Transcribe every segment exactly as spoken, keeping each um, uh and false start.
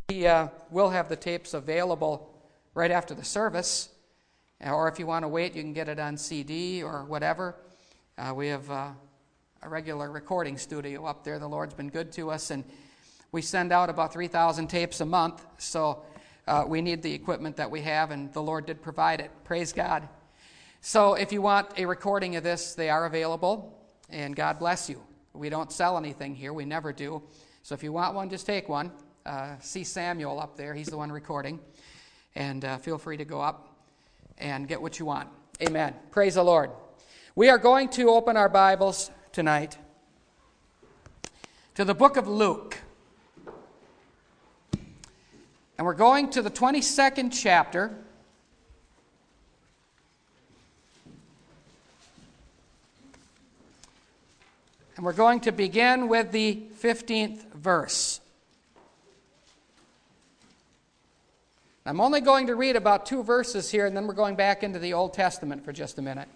We uh, will have the tapes available right after the service, or if you want to wait, you can get it on C D or whatever. Uh, we have uh, a regular recording studio up there. The Lord's been good to us, and we send out about three thousand tapes a month, so uh, we need the equipment that we have, and the Lord did provide it. Praise God. So if you want a recording of this, they are available, and God bless you. We don't sell anything here. We never do. So if you want one, just take one. Uh, see Samuel up there. He's the one recording. And uh, feel free to go up and get what you want. Amen. Praise the Lord. We are going to open our Bibles tonight to the book of Luke. And we're going to the twenty-second chapter. And we're going to begin with the fifteenth verse. I'm only going to read about two verses here, and then we're going back into the Old Testament for just a minute.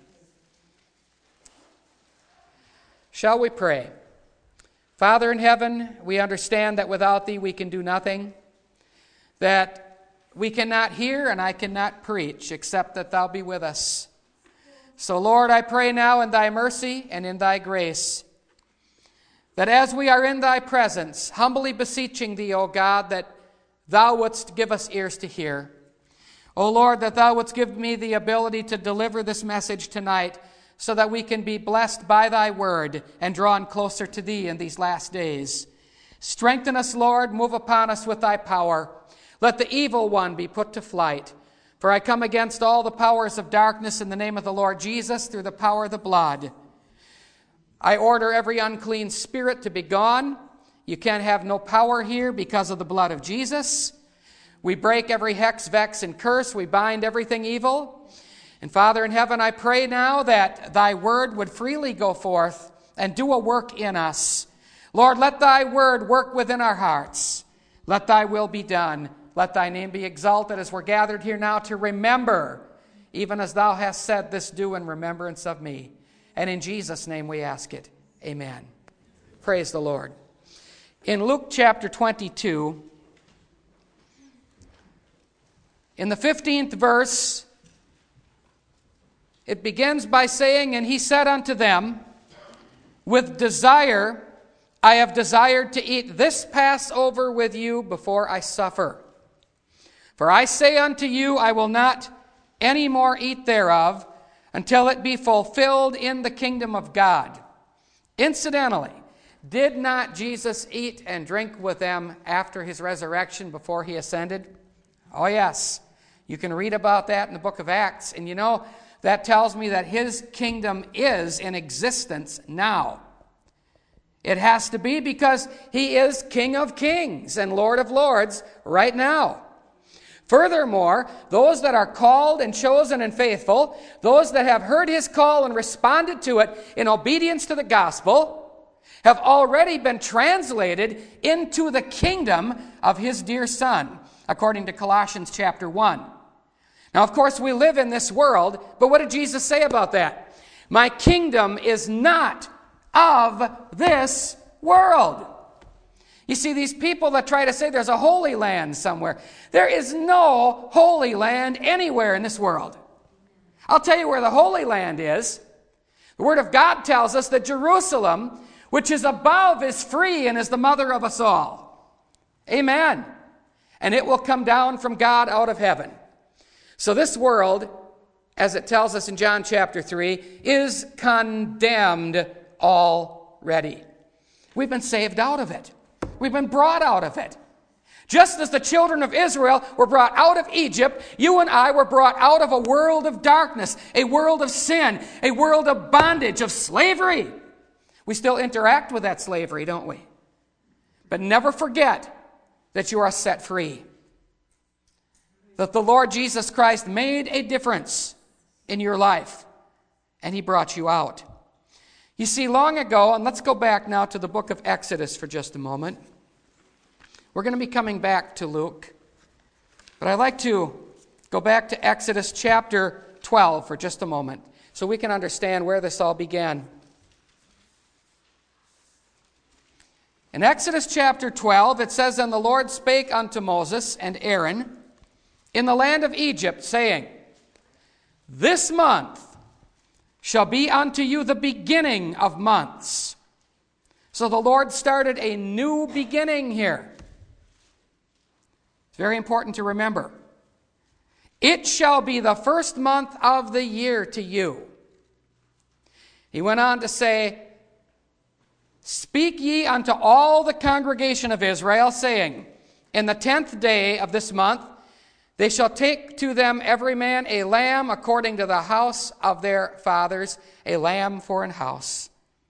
Shall we pray? Father in heaven, we understand that without Thee we can do nothing, that we cannot hear and I cannot preach except that Thou be with us. So, Lord, I pray now in Thy mercy and in Thy grace, that as we are in Thy presence, humbly beseeching Thee, O God, that Thou wouldst give us ears to hear. O Lord, that Thou wouldst give me the ability to deliver this message tonight so that we can be blessed by Thy word and drawn closer to Thee in these last days. Strengthen us, Lord. Move upon us with Thy power. Let the evil one be put to flight. For I come against all the powers of darkness in the name of the Lord Jesus through the power of the blood. I order every unclean spirit to be gone. You can't have no power here because of the blood of Jesus. We break every hex, vex, and curse. We bind everything evil. And Father in heaven, I pray now that Thy word would freely go forth and do a work in us. Lord, let Thy word work within our hearts. Let Thy will be done. Let Thy name be exalted as we're gathered here now to remember, even as Thou hast said, this do in remembrance of me. And in Jesus' name we ask it. Amen. Praise the Lord. In Luke chapter twenty-two, in the fifteenth verse, it begins by saying, And He said unto them, With desire I have desired to eat this Passover with you before I suffer. For I say unto you, I will not any more eat thereof, until it be fulfilled in the kingdom of God. Incidentally, did not Jesus eat and drink with them after His resurrection before He ascended? Oh yes. You can read about that in the book of Acts. And you know, that tells me that His kingdom is in existence now. It has to be because He is King of kings and Lord of lords right now. Furthermore, those that are called and chosen and faithful, those that have heard His call and responded to it in obedience to the gospel, have already been translated into the kingdom of His dear Son, according to Colossians chapter one. Now, of course, we live in this world, but what did Jesus say about that? My kingdom is not of this world. You see, these people that try to say there's a holy land somewhere, there is no holy land anywhere in this world. I'll tell you where the holy land is. The Word of God tells us that Jerusalem, which is above, is free and is the mother of us all. Amen. And it will come down from God out of heaven. So this world, as it tells us in John chapter three, is condemned already. We've been saved out of it. We've been brought out of it. Just as the children of Israel were brought out of Egypt, you and I were brought out of a world of darkness, a world of sin, a world of bondage, of slavery. We still interact with that slavery, don't we? But never forget that you are set free. That the Lord Jesus Christ made a difference in your life, and He brought you out. You see, long ago, and let's go back now to the book of Exodus for just a moment. We're going to be coming back to Luke, but I'd like to go back to Exodus chapter twelve for just a moment so we can understand where this all began. In Exodus chapter twelve, it says, And the Lord spake unto Moses and Aaron in the land of Egypt, saying, This month shall be unto you the beginning of months. So the Lord started a new beginning here. It's very important to remember. It shall be the first month of the year to you. He went on to say, Speak ye unto all the congregation of Israel, saying, In the tenth day of this month they shall take to them every man a lamb according to the house of their fathers, a lamb for an house.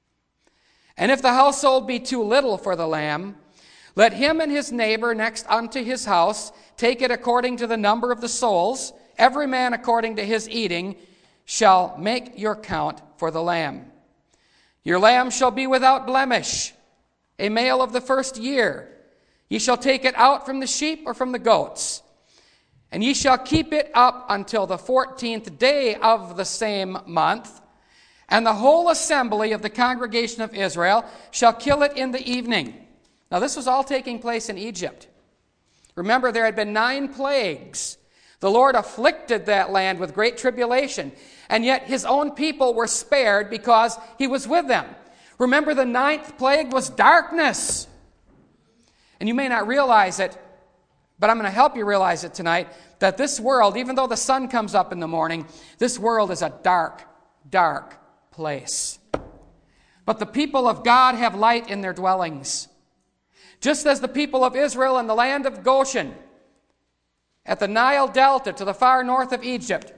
And if the household be too little for the lamb, let him and his neighbor next unto his house take it according to the number of the souls, every man according to his eating shall make your count for the lamb. Your lamb shall be without blemish, a male of the first year. Ye shall take it out from the sheep or from the goats, and ye shall keep it up until the fourteenth day of the same month, and the whole assembly of the congregation of Israel shall kill it in the evening. Now this was all taking place in Egypt. Remember, there had been nine plagues. The Lord afflicted that land with great tribulation, and yet his own people were spared because he was with them. Remember, the ninth plague was darkness. And you may not realize it, but I'm going to help you realize it tonight, that this world, even though the sun comes up in the morning, this world is a dark, dark place. But the people of God have light in their dwellings. Just as the people of Israel in the land of Goshen, at the Nile Delta to the far north of Egypt,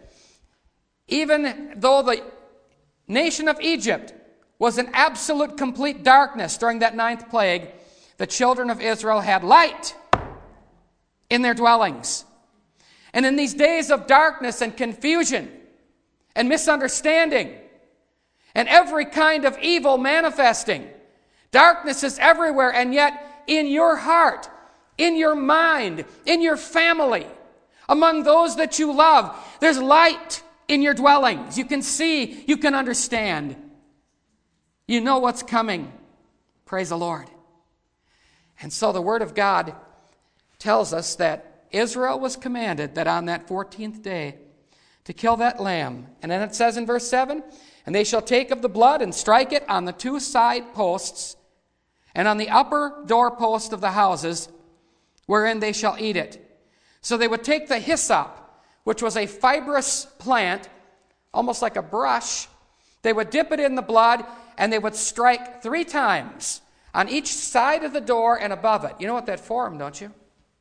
even though the nation of Egypt was in absolute complete darkness during that ninth plague, the children of Israel had light in their dwellings. And in these days of darkness and confusion and misunderstanding and every kind of evil manifesting, darkness is everywhere, and yet in your heart, in your mind, in your family, among those that you love, there's light in your dwellings. You can see, you can understand. You know what's coming. Praise the Lord. And so the Word of God tells us that Israel was commanded that on that fourteenth day to kill that lamb. And then it says in verse seven, And they shall take of the blood and strike it on the two side posts and on the upper doorpost of the houses wherein they shall eat it. So they would take the hyssop, which was a fibrous plant, almost like a brush. They would dip it in the blood, and they would strike three times on each side of the door and above it. You know what that formed, don't you?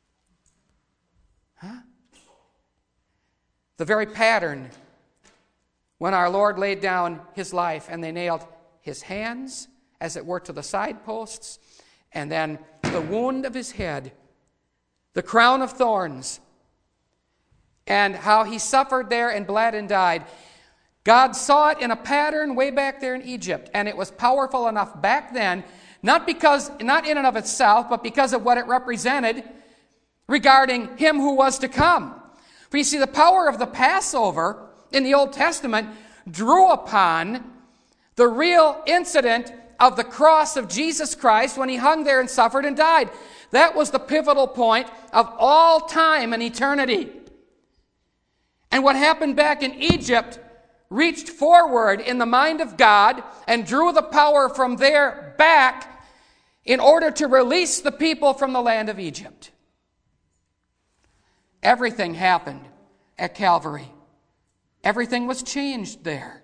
Huh? The very pattern when our Lord laid down his life, and they nailed his hands, as it were, to the side posts, and then the wound of his head, the crown of thorns, and how he suffered there and bled and died. God saw it in a pattern way back there in Egypt, and it was powerful enough back then, not because, not in and of itself, but because of what it represented regarding him who was to come. For you see, the power of the Passover in the Old Testament drew upon the real incident of the cross of Jesus Christ when he hung there and suffered and died. That was the pivotal point of all time and eternity. And what happened back in Egypt reached forward in the mind of God and drew the power from there back in order to release the people from the land of Egypt. Everything happened at Calvary. Everything was changed there.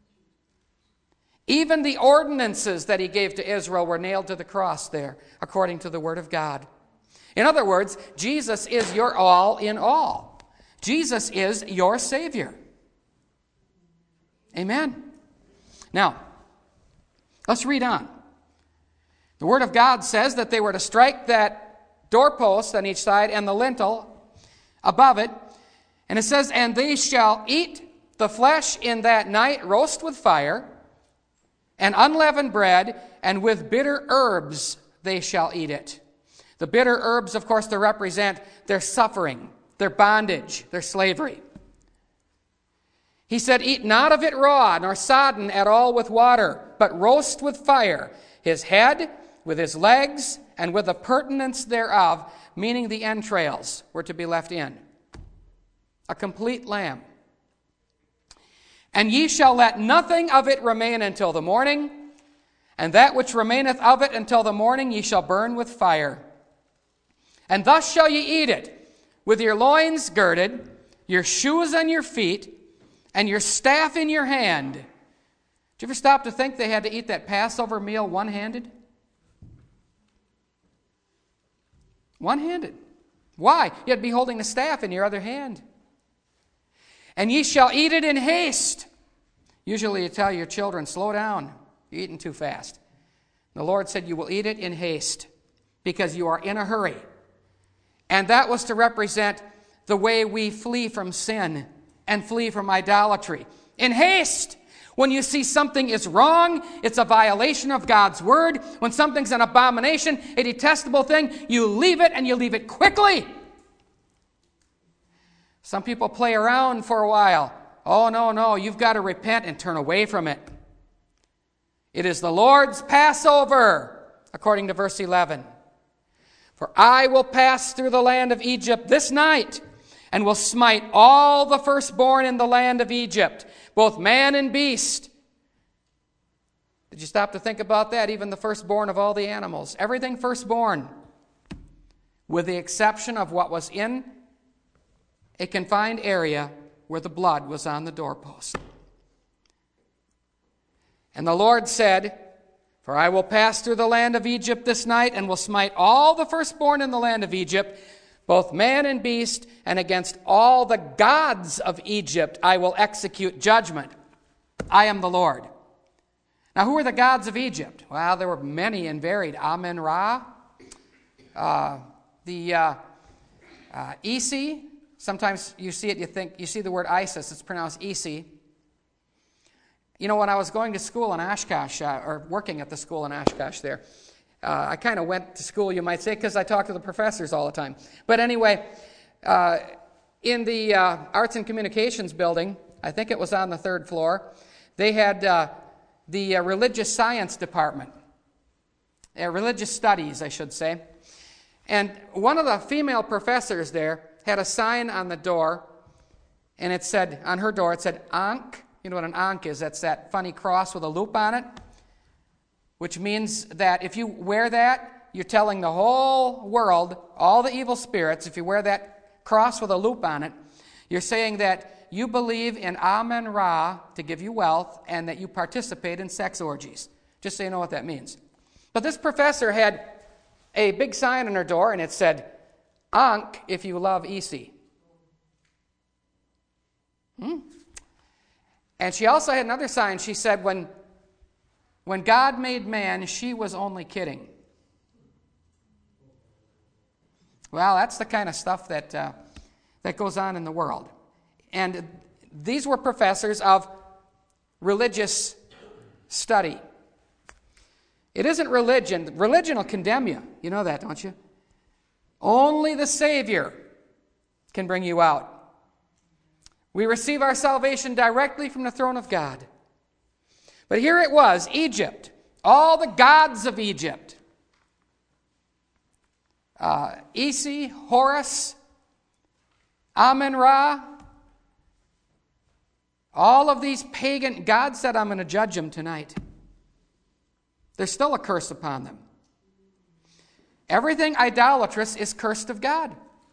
Even the ordinances that he gave to Israel were nailed to the cross there, according to the Word of God. In other words, Jesus is your all in all. Jesus is your Savior. Amen. Now, let's read on. The Word of God says that they were to strike that doorpost on each side and the lintel above it. And it says, And they shall eat the flesh in that night, roast with fire, and unleavened bread, and with bitter herbs they shall eat it. The bitter herbs, of course, they represent their suffering, their bondage, their slavery. He said, Eat not of it raw, nor sodden at all with water, but roast with fire, his head with his legs and with the purtenance thereof, meaning the entrails, were to be left in. A complete lamb. And ye shall let nothing of it remain until the morning, and that which remaineth of it until the morning ye shall burn with fire. And thus shall ye eat it, with your loins girded, your shoes on your feet, and your staff in your hand. Did you ever stop to think they had to eat that Passover meal one-handed? One-handed. Why? You had to be holding the staff in your other hand. And ye shall eat it in haste. Usually you tell your children, slow down, you're eating too fast. The Lord said you will eat it in haste because you are in a hurry. And that was to represent the way we flee from sin and flee from idolatry. In haste. When you see something is wrong, it's a violation of God's word. When something's an abomination, a detestable thing, you leave it and you leave it quickly. Some people play around for a while. Oh, no, no, you've got to repent and turn away from it. It is the Lord's Passover, according to verse eleven. For I will pass through the land of Egypt this night, and will smite all the firstborn in the land of Egypt, both man and beast. Did you stop to think about that? Even the firstborn of all the animals. Everything firstborn, with the exception of what was in a confined area where the blood was on the doorpost. And the Lord said, for I will pass through the land of Egypt this night, and will smite all the firstborn in the land of Egypt, both man and beast, and against all the gods of Egypt I will execute judgment. I am the Lord. Now, who are the gods of Egypt? Well, there were many and varied. Amen-Ra, uh, the uh, uh, Isi. Sometimes you see it, you think, you see the word Isis, it's pronounced Isi. You know, when I was going to school in Oshkosh, uh, or working at the school in Oshkosh there, uh, I kind of went to school, you might say, because I talked to the professors all the time. But anyway, uh, in the uh, Arts and Communications building, I think it was on the third floor, they had uh, the uh, religious science department, uh, religious studies, I should say. And one of the female professors there had a sign on the door, and it said, on her door, it said, Ankh. You know what an Ankh is? That's that funny cross with a loop on it, which means that if you wear that, you're telling the whole world, all the evil spirits, if you wear that cross with a loop on it, you're saying that you believe in Amen-Ra to give you wealth, and that you participate in sex orgies. Just so you know what that means. But this professor had a big sign on her door, and it said, Ankh if you love Isi. Hmm? And she also had another sign. She said, when, when God made man, she was only kidding. Well, that's the kind of stuff that, uh, that goes on in the world. And these were professors of religious study. It isn't religion. Religion will condemn you. You know that, don't you? Only the Savior can bring you out. We receive our salvation directly from the throne of God. But here it was, Egypt, all the gods of Egypt. Uh, Isi, Horus, Amen-Ra, all of these pagan, God said, I'm going to judge them tonight. There's still a curse upon them. Everything idolatrous is cursed of God.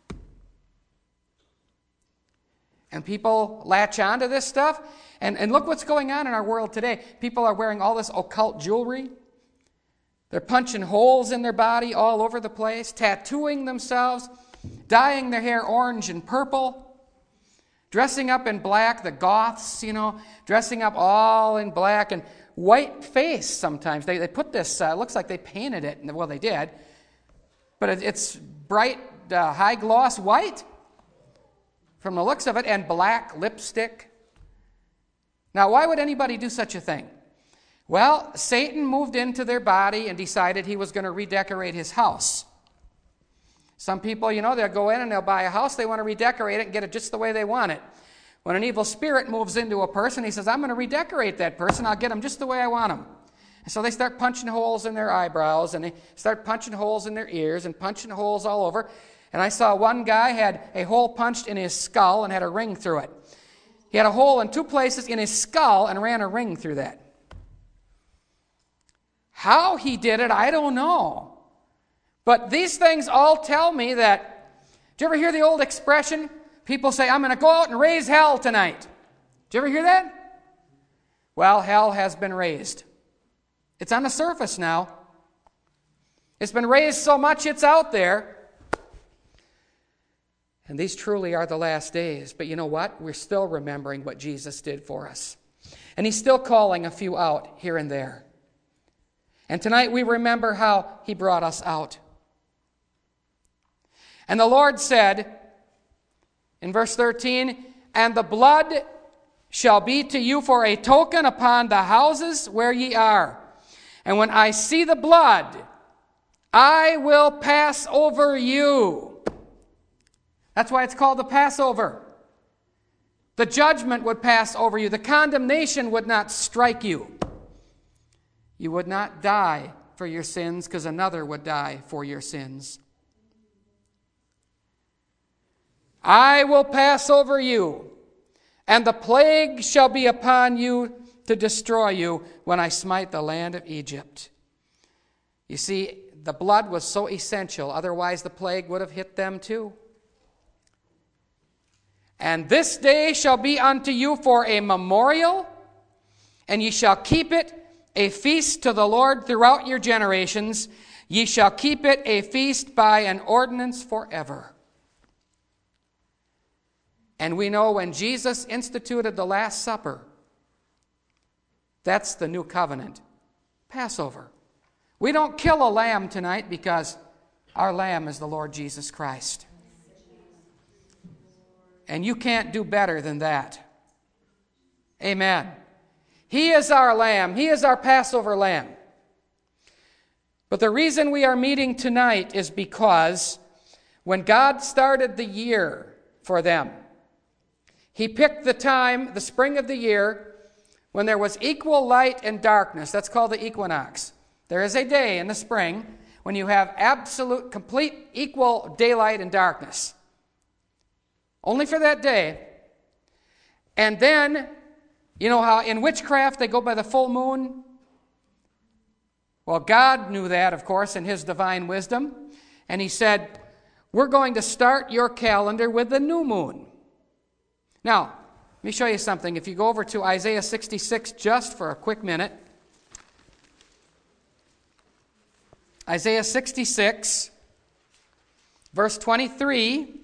And people latch onto this stuff. And, and look what's going on in our world today. People are wearing all this occult jewelry. They're punching holes in their body all over the place, tattooing themselves, dyeing their hair orange and purple, dressing up in black, the goths, you know, dressing up all in black and white face sometimes. They, they put this, uh, looks like they painted it. Well, they did. But it, it's bright, uh, high-gloss white from the looks of it, and black lipstick. Now, why would anybody do such a thing? Well, Satan moved into their body and decided he was going to redecorate his house. Some people, you know, they'll go in and they'll buy a house, they want to redecorate it and get it just the way they want it. When an evil spirit moves into a person, he says, I'm going to redecorate that person, I'll get him just the way I want him. So they start punching holes in their eyebrows, and they start punching holes in their ears and punching holes all over. And I saw one guy had a hole punched in his skull and had a ring through it. He had a hole in two places in his skull and ran a ring through that. How he did it, I don't know. But these things all tell me that, do you ever hear the old expression? People say, I'm going to go out and raise hell tonight. Did you ever hear that? Well, hell has been raised. It's on the surface now. It's been raised so much it's out there. And these truly are the last days. But you know what? We're still remembering what Jesus did for us. And He's still calling a few out here and there. And tonight we remember how He brought us out. And the Lord said in verse thirteen, and the blood shall be to you for a token upon the houses where ye are. And when I see the blood, I will pass over you. That's why it's called the Passover. The judgment would pass over you. The condemnation would not strike you. You would not die for your sins because another would die for your sins. I will pass over you, and the plague shall be upon you to destroy you when I smite the land of Egypt. You see, the blood was so essential, otherwise the plague would have hit them too. And this day shall be unto you for a memorial, and ye shall keep it a feast to the Lord throughout your generations. Ye shall keep it a feast by an ordinance forever. And we know when Jesus instituted the Last Supper, that's the new covenant, Passover. We don't kill a lamb tonight because our lamb is the Lord Jesus Christ. And you can't do better than that. Amen. He is our lamb. He is our Passover lamb. But the reason we are meeting tonight is because when God started the year for them, He picked the time, the spring of the year, when there was equal light and darkness. That's called the equinox. There is a day in the spring when you have absolute, complete, equal daylight and darkness. Only for that day. And then, you know how in witchcraft they go by the full moon? Well, God knew that, of course, in His divine wisdom. And He said, we're going to start your calendar with the new moon. Now, let me show you something. If you go over to Isaiah sixty-six just for a quick minute. Isaiah sixty-six, verse twenty-three.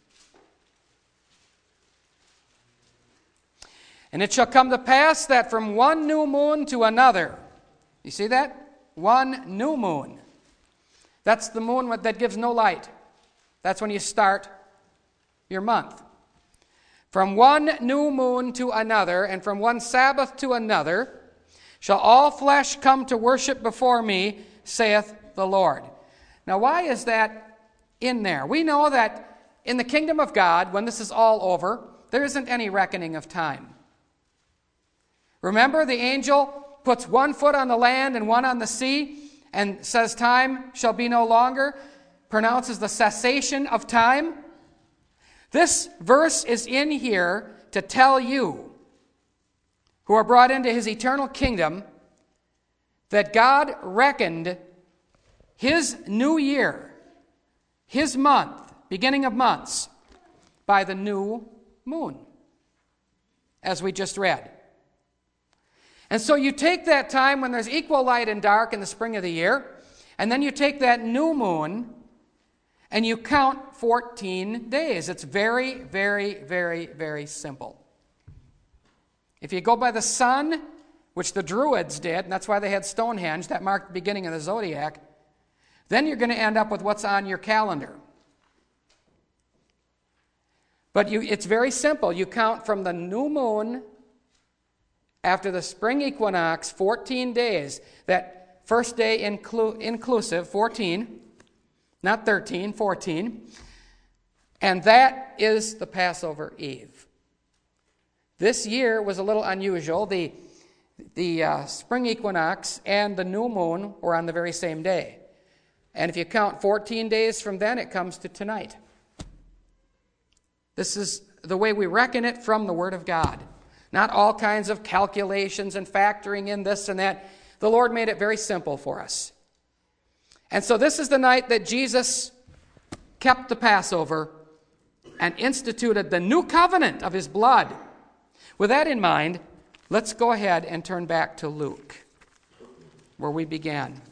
And it shall come to pass that from one new moon to another. You see that? One new moon. That's the moon that gives no light. That's when you start your month. From one new moon to another, and from one Sabbath to another, shall all flesh come to worship before me, saith the Lord. Now, why is that in there? We know that in the kingdom of God, when this is all over, there isn't any reckoning of time. Remember, the angel puts one foot on the land and one on the sea, and says time shall be no longer, pronounces the cessation of time. This verse is in here to tell you, who are brought into His eternal kingdom, that God reckoned His new year, His month, beginning of months, by the new moon, as we just read. And so you take that time when there's equal light and dark in the spring of the year, and then you take that new moon, and you count fourteen days. It's very, very, very, very simple. If you go by the sun, which the Druids did, and that's why they had Stonehenge, that marked the beginning of the zodiac, then you're going to end up with what's on your calendar. But you, it's very simple. You count from the new moon after the spring equinox, fourteen days. That first day inclu- inclusive, fourteen, not thirteen, fourteen. And that is the Passover Eve. This year was a little unusual. The, the uh, spring equinox and the new moon were on the very same day. And if you count fourteen days from then, it comes to tonight. This is the way we reckon it from the Word of God. Not all kinds of calculations and factoring in this and that. The Lord made it very simple for us. And so this is the night that Jesus kept the Passover and instituted the new covenant of his blood. With that in mind, let's go ahead and turn back to Luke, where we began.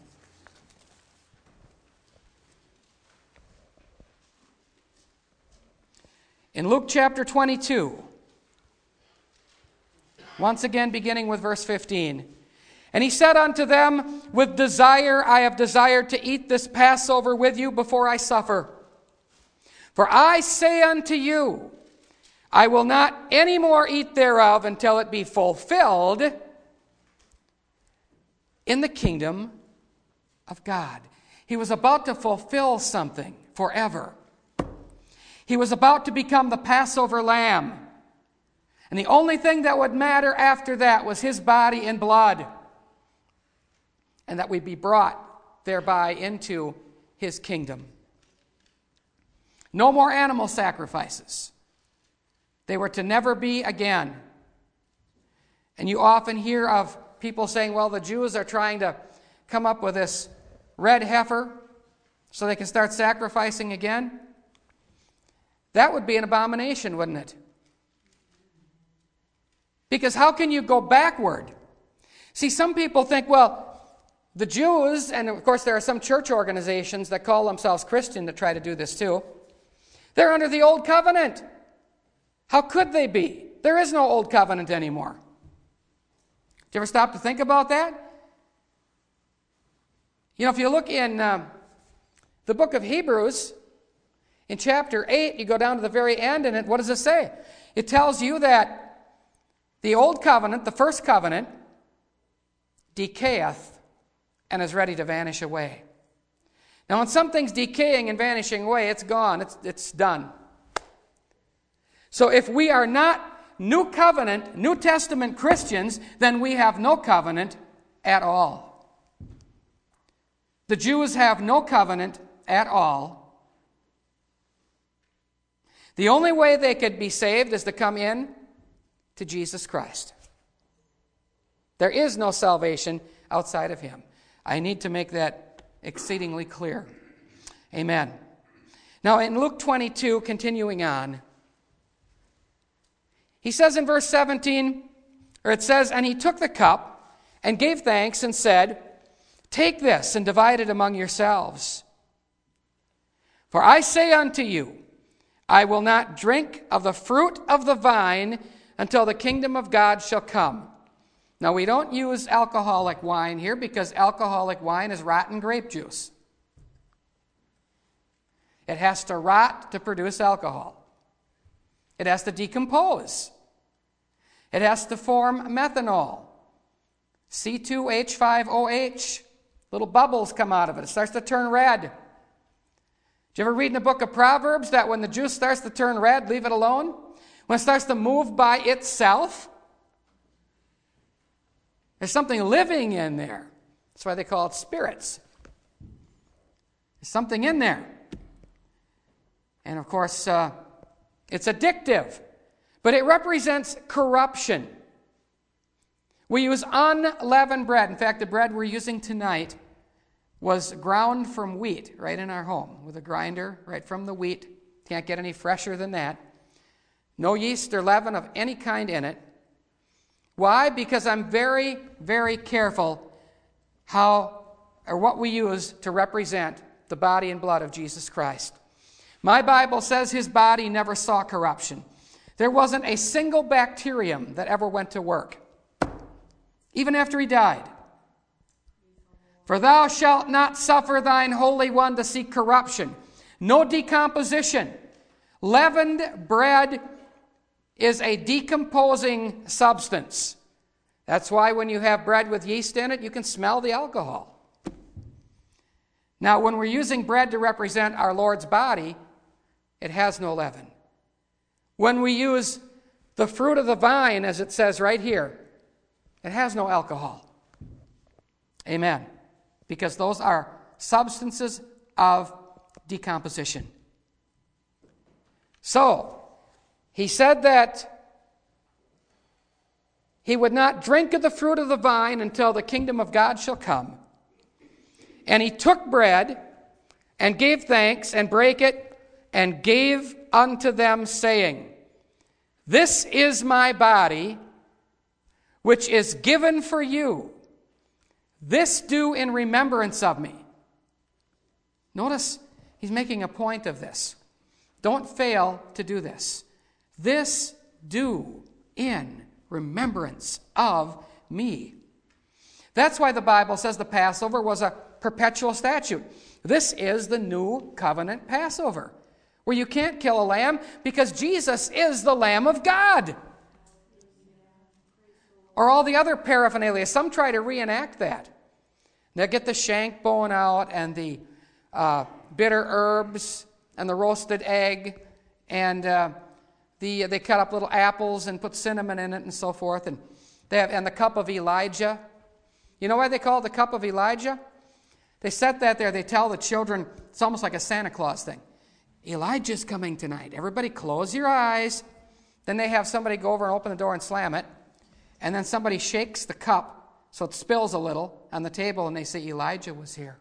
In Luke chapter twenty-two, once again beginning with verse fifteen, and he said unto them, with desire I have desired to eat this Passover with you before I suffer. For I say unto you, I will not any more eat thereof until it be fulfilled in the kingdom of God. He was about to fulfill something forever. He was about to become the Passover lamb. And the only thing that would matter after that was his body and blood. And that we'd be brought thereby into his kingdom. No more animal sacrifices. They were to never be again. And you often hear of people saying, well, the Jews are trying to come up with this red heifer so they can start sacrificing again. That would be an abomination, wouldn't it? Because how can you go backward? See, some people think, well, the Jews, and of course there are some church organizations that call themselves Christian that try to do this too, they're under the old covenant. How could they be? There is no old covenant anymore. Did you ever stop to think about that? You know, if you look in uh, the book of Hebrews, in chapter eight, you go down to the very end, and it, what does it say? It tells you that the old covenant, the first covenant, decayeth and is ready to vanish away. Now, when something's decaying and vanishing away, it's gone. It's, it's done. So if we are not New Covenant, New Testament Christians, then we have no covenant at all. The Jews have no covenant at all. The only way they could be saved is to come in to Jesus Christ. There is no salvation outside of him. I need to make that exceedingly clear. Amen. Now in Luke twenty-two, continuing on, he says in verse seventeen, or it says, and he took the cup and gave thanks and said, take this and divide it among yourselves. For I say unto you, I will not drink of the fruit of the vine until the kingdom of God shall come. Now, we don't use alcoholic wine here because alcoholic wine is rotten grape juice. It has to rot to produce alcohol. It has to decompose. It has to form methanol. C two H five O H. Little bubbles come out of it. It starts to turn red. Did you ever read in the book of Proverbs that when the juice starts to turn red, leave it alone? When it starts to move by itself, there's something living in there. That's why they call it spirits. There's something in there. And of course, uh, it's addictive. But it represents corruption. We use unleavened bread. In fact, the bread we're using tonight was ground from wheat right in our home with a grinder right from the wheat. Can't get any fresher than that. No yeast or leaven of any kind in it. Why? Because I'm very, very careful how or what we use to represent the body and blood of Jesus Christ. My Bible says his body never saw corruption. There wasn't a single bacterium that ever went to work, even after he died. For thou shalt not suffer thine Holy One to see corruption. No decomposition. Leavened bread is a decomposing substance. That's why when you have bread with yeast in it, you can smell the alcohol. Now, when we're using bread to represent our Lord's body, it has no leaven. When we use the fruit of the vine, as it says right here, It has no alcohol. Amen. Because those are substances of decomposition. So, he said that he would not drink of the fruit of the vine until the kingdom of God shall come. And he took bread and gave thanks and brake it and gave unto them, saying, This is my body, which is given for you. This do in remembrance of me. Notice he's making a point of this. Don't fail to do this. This do in remembrance of me. That's why the Bible says the Passover was a perpetual statute. This is the new covenant Passover, where you can't kill a lamb because Jesus is the Lamb of God. Or all the other paraphernalia. Some try to reenact that. They'll get the shank bone out and the uh, bitter herbs and the roasted egg, and uh, the they cut up little apples and put cinnamon in it and so forth. And they have and the cup of Elijah. You know why they call it the cup of Elijah? They set that there. They tell the children, it's almost like a Santa Claus thing. Elijah's coming tonight. Everybody close your eyes. Then they have somebody go over and open the door and slam it. And then somebody shakes the cup so it spills a little on the table, and they say, Elijah was here.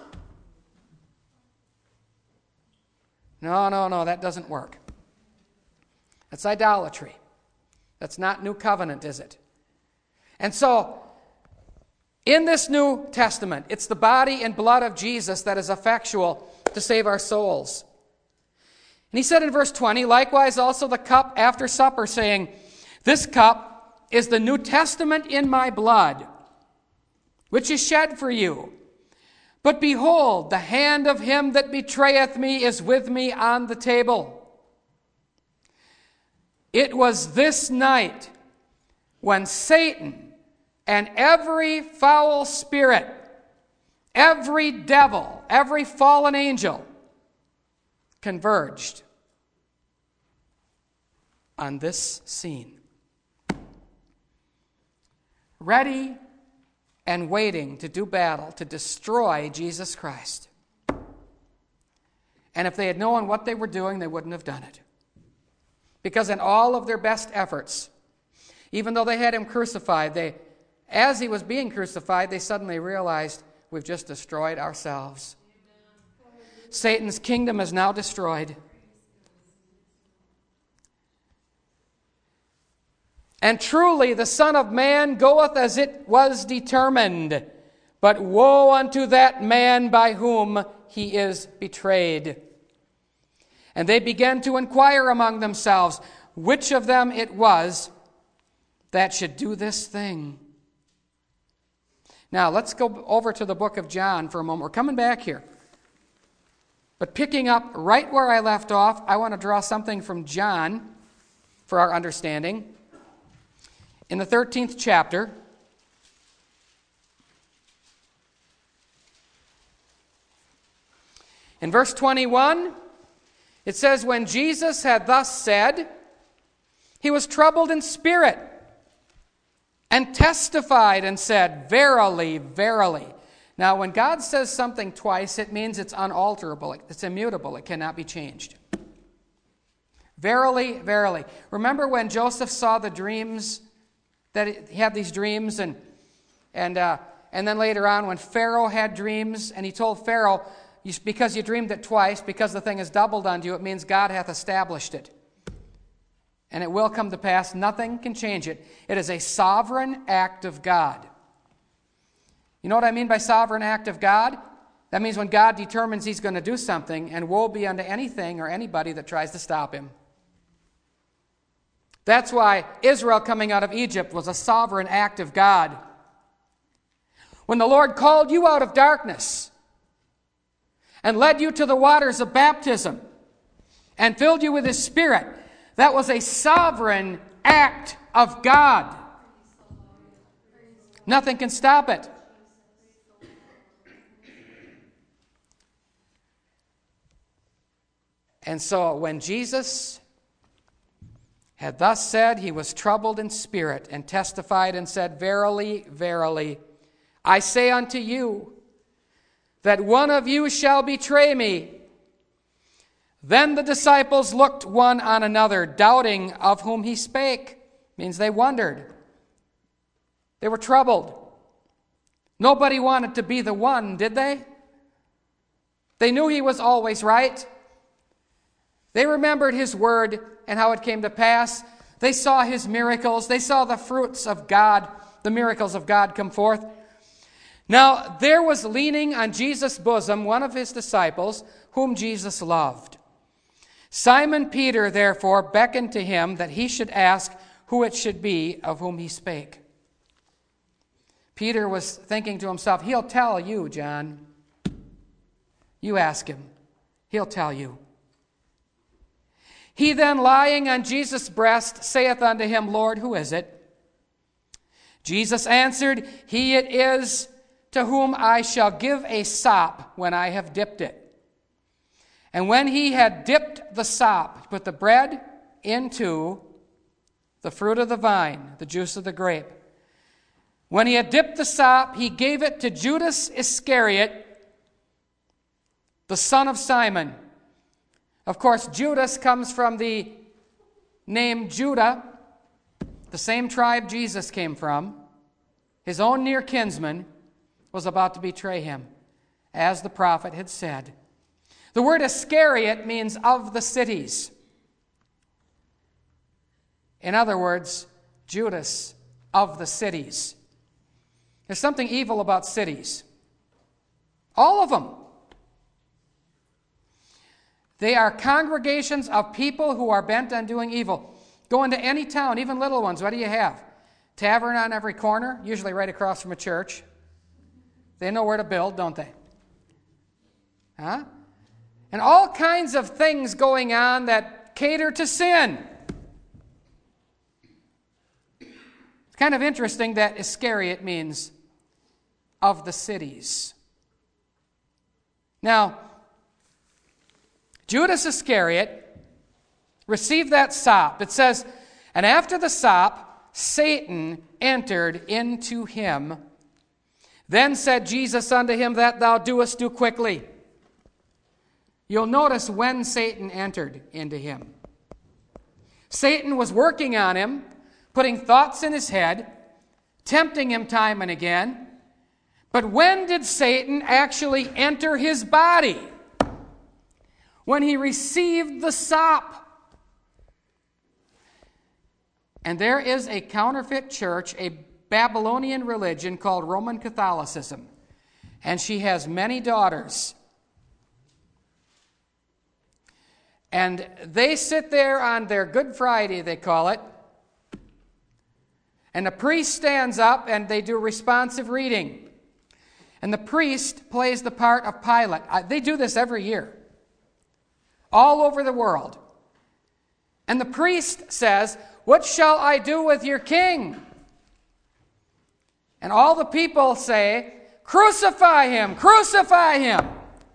No, no, no, that doesn't work. That's idolatry. That's not new covenant, is it? And so, in this New Testament, it's the body and blood of Jesus that is effectual to save our souls. And he said in verse twenty, likewise also the cup after supper, saying, This cup is the New Testament in my blood, which is shed for you. But behold, the hand of him that betrayeth me is with me on the table. It was this night when Satan and every foul spirit, every devil, every fallen angel converged on this scene. Ready and waiting to do battle to destroy Jesus Christ. And if they had known what they were doing, they wouldn't have done it. Because in all of their best efforts, even though they had him crucified, they, as he was being crucified, they suddenly realized, we've just destroyed ourselves. Satan's kingdom is now destroyed. And truly the Son of Man goeth as it was determined, but woe unto that man by whom he is betrayed. And they began to inquire among themselves which of them it was that should do this thing. Now let's go over to the book of John for a moment. We're coming back here. But picking up right where I left off, I want to draw something from John for our understanding. In the thirteenth chapter, in verse twenty-one, it says, When Jesus had thus said, he was troubled in spirit, and testified and said, Verily, verily. Now, when God says something twice, it means it's unalterable, it's immutable, it cannot be changed. Verily, verily. Remember when Joseph saw the dreams, that he had these dreams, and and uh, and then later on when Pharaoh had dreams, and he told Pharaoh, because you dreamed it twice, because the thing is doubled unto you, it means God hath established it. And it will come to pass, nothing can change it. It is a sovereign act of God. You know what I mean by sovereign act of God? That means when God determines he's going to do something, and woe be unto anything or anybody that tries to stop him. That's why Israel coming out of Egypt was a sovereign act of God. When the Lord called you out of darkness and led you to the waters of baptism and filled you with his Spirit, that was a sovereign act of God. Nothing can stop it. And so when Jesus had thus said, he was troubled in spirit, and testified and said, Verily, verily, I say unto you, that one of you shall betray me. Then the disciples looked one on another, doubting of whom he spake. Means they wondered. They were troubled. Nobody wanted to be the one, did they? They knew he was always right. They remembered his word and how it came to pass. They saw his miracles. They saw the fruits of God, the miracles of God come forth. Now, there was leaning on Jesus' bosom one of his disciples, whom Jesus loved. Simon Peter, therefore, beckoned to him that he should ask who it should be of whom he spake. Peter was thinking to himself, he'll tell you, John. You ask him. He'll tell you. He then, lying on Jesus' breast, saith unto him, Lord, who is it? Jesus answered, He it is to whom I shall give a sop when I have dipped it. And when he had dipped the sop, he put the bread into the fruit of the vine, the juice of the grape. When he had dipped the sop, he gave it to Judas Iscariot, the son of Simon. Of course, Judas comes from the name Judah, the same tribe Jesus came from. His own near kinsman was about to betray him, as the prophet had said. The word Iscariot means of the cities. In other words, Judas of the cities. There's something evil about cities. All of them. They are congregations of people who are bent on doing evil. Go into any town, even little ones. What do you have? Tavern on every corner, usually right across from a church. They know where to build, don't they? Huh? And all kinds of things going on that cater to sin. It's kind of interesting that Iscariot means of the cities. Now, Judas Iscariot received that sop. It says, and after the sop, Satan entered into him. Then said Jesus unto him, That thou doest, do quickly. You'll notice when Satan entered into him. Satan was working on him, putting thoughts in his head, tempting him time and again. But when did Satan actually enter his body? When he received the sop. And there is a counterfeit church, a Babylonian religion called Roman Catholicism. And she has many daughters. And they sit there on their Good Friday, they call it. And the priest stands up and they do responsive reading. And the priest plays the part of Pilate. They do this every year. All over the world. And the priest says, What shall I do with your king? And all the people say, Crucify him! Crucify him!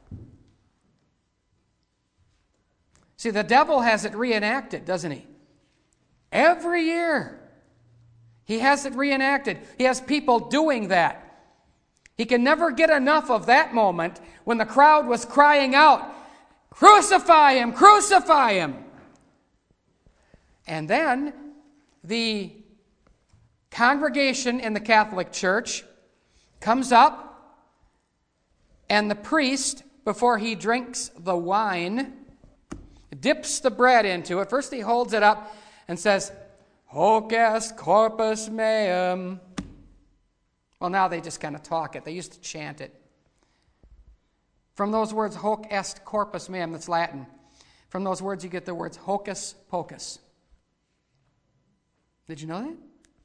See, the devil has it reenacted, doesn't he? Every year. He has it reenacted. He has people doing that. He can never get enough of that moment when the crowd was crying out, Crucify him! Crucify him! And then the congregation in the Catholic Church comes up, and the priest, before he drinks the wine, dips the bread into it. First he holds it up and says, Hoc est corpus meum. Well, now they just kind of talk it. They used to chant it. From those words, hoc est corpus meum, that's Latin. From those words you get the words hocus pocus. Did you know that?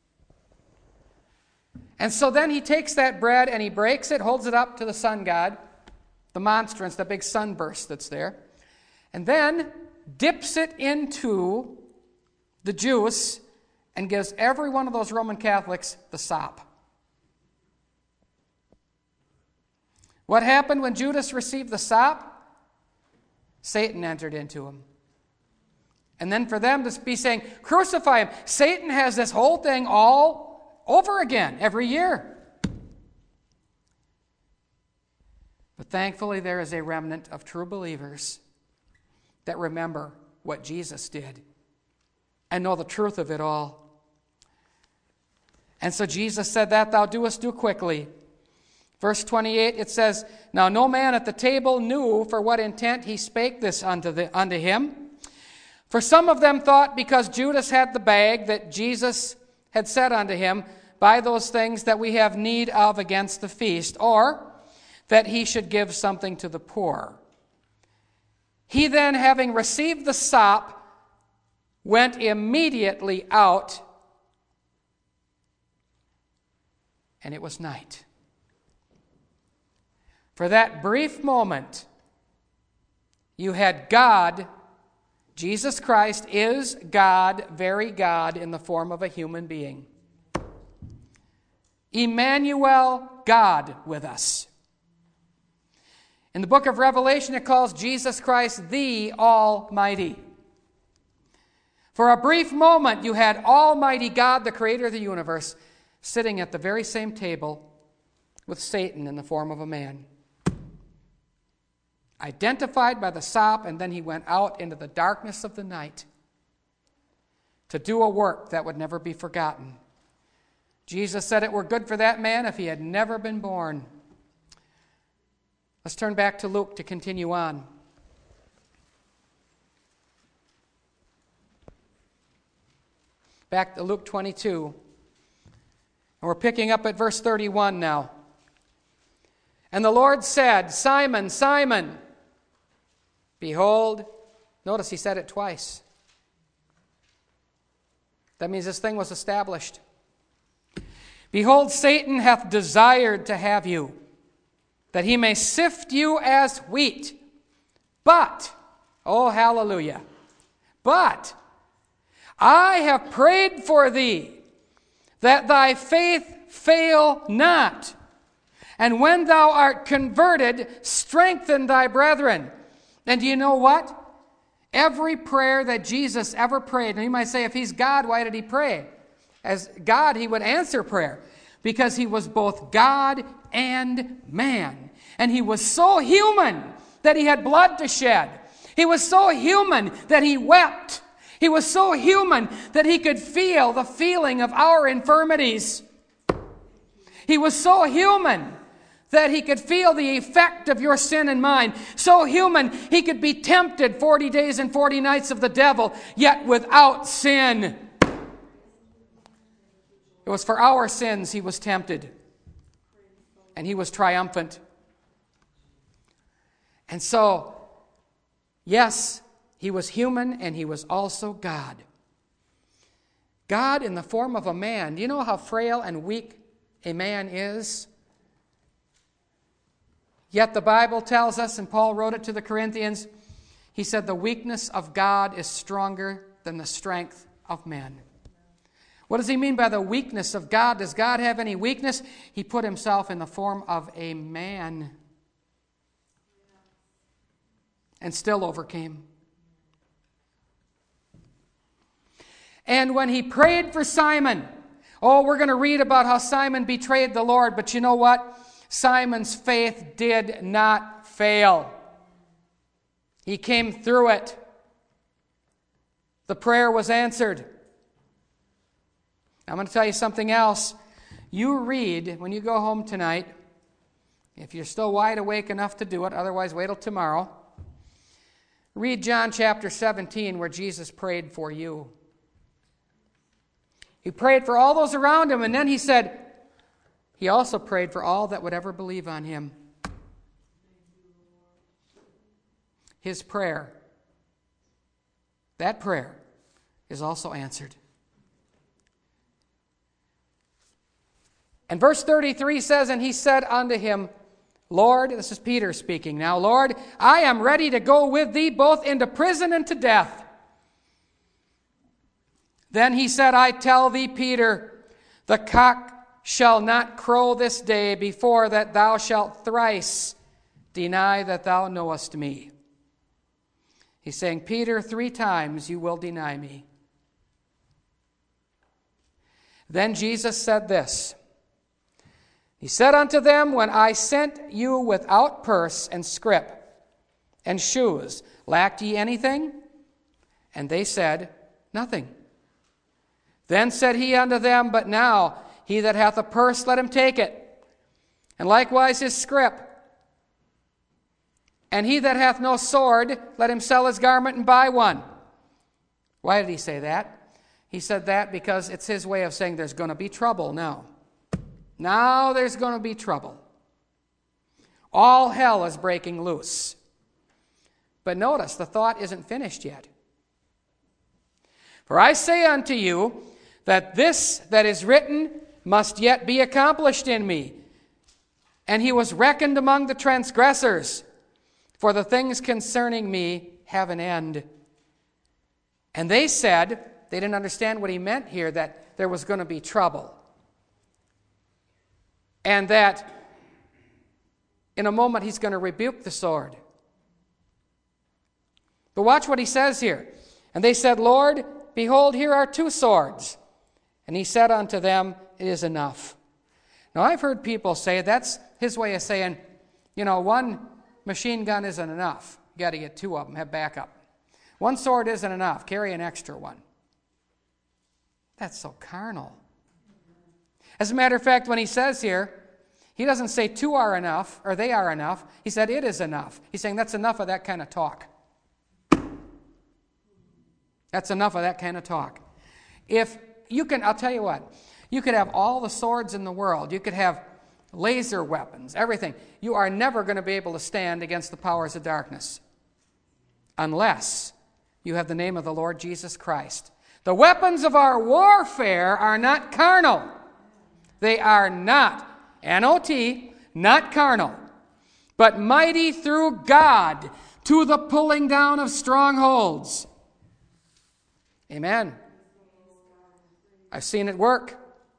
And so then he takes that bread and he breaks it, holds it up to the sun god, the monstrance, the big sunburst that's there, and then dips it into the juice and gives every one of those Roman Catholics the sop. What happened when Judas received the sop? Satan entered into him. And then for them to be saying, crucify him. Satan has this whole thing all over again every year. But thankfully there is a remnant of true believers that remember what Jesus did and know the truth of it all. And so Jesus said, that thou doest do quickly. Verse twenty-eight, it says, now no man at the table knew for what intent he spake this unto, the, unto him. For some of them thought, because Judas had the bag, that Jesus had said unto him, buy those things that we have need of against the feast, or that he should give something to the poor. He then, having received the sop, went immediately out, and it was night. For that brief moment, you had God, Jesus Christ is God, very God, in the form of a human being. Emmanuel, God with us. In the book of Revelation, it calls Jesus Christ the Almighty. For a brief moment, you had Almighty God, the creator of the universe, sitting at the very same table with Satan in the form of a man. Identified by the sop, and then he went out into the darkness of the night to do a work that would never be forgotten. Jesus said it were good for that man if he had never been born. Let's turn back to Luke to continue on. Back to Luke twenty-two. And we're picking up at verse thirty-one now. And the Lord said, Simon, Simon, behold, notice he said it twice. That means this thing was established. Behold, Satan hath desired to have you, that he may sift you as wheat. But, oh hallelujah, but I have prayed for thee, that thy faith fail not. And when thou art converted, strengthen thy brethren. And do you know what? Every prayer that Jesus ever prayed, and you might say, if he's God, why did he pray? As God, he would answer prayer, because he was both God and man. And he was so human that he had blood to shed. He was so human that he wept. He was so human that he could feel the feeling of our infirmities. He was so human that he could feel the effect of your sin and mine. So human, he could be tempted forty days and forty nights of the devil, yet without sin. It was for our sins he was tempted, and he was triumphant. And so, yes, he was human, and he was also God. God in the form of a man. Do you know how frail and weak a man is? Yet the Bible tells us, and Paul wrote it to the Corinthians, he said, the weakness of God is stronger than the strength of men. What does he mean by the weakness of God? Does God have any weakness? He put himself in the form of a man and still overcame. And when he prayed for Simon, oh, we're going to read about how Simon betrayed the Lord, but you know what? Simon's faith did not fail. He came through it. The prayer was answered. I'm going to tell you something else. You read, when you go home tonight, if you're still wide awake enough to do it, otherwise wait till tomorrow, read John chapter seventeen where Jesus prayed for you. He prayed for all those around him, and then he said, he also prayed for all that would ever believe on him. His prayer, that prayer, is also answered. And verse thirty-three says, and he said unto him, Lord, this is Peter speaking now, Lord, I am ready to go with thee both into prison and to death. Then he said, I tell thee, Peter, the cock shall not crow this day before that thou shalt thrice deny that thou knowest me. He's saying, Peter, three times you will deny me. Then Jesus said this. He said unto them, when I sent you without purse and scrip and shoes, lacked ye anything? And they said, nothing. Then said he unto them, but now he that hath a purse, let him take it, and likewise his scrip. And he that hath no sword, let him sell his garment and buy one. Why did he say that? He said that because it's his way of saying there's going to be trouble now. Now there's going to be trouble. All hell is breaking loose. But notice, the thought isn't finished yet. For I say unto you that this that is written must yet be accomplished in me. And he was reckoned among the transgressors. For the things concerning me have an end. And they said, they didn't understand what he meant here, that there was going to be trouble. And that in a moment he's going to rebuke the sword. But watch what he says here. And they said, Lord, behold, here are two swords. And he said unto them, it is enough. Now I've heard people say that's his way of saying, you know, one machine gun isn't enough. You got to get two of them, have backup. One sword isn't enough, carry an extra one. That's so carnal. As a matter of fact, when he says here, he doesn't say two are enough, or they are enough. He said it is enough. He's saying that's enough of that kind of talk. That's enough of that kind of talk. If you can, I'll tell you what, you could have all the swords in the world. You could have laser weapons, everything. You are never going to be able to stand against the powers of darkness unless you have the name of the Lord Jesus Christ. The weapons of our warfare are not carnal. They are not, N O T, not carnal, but mighty through God to the pulling down of strongholds. Amen. I've seen it work.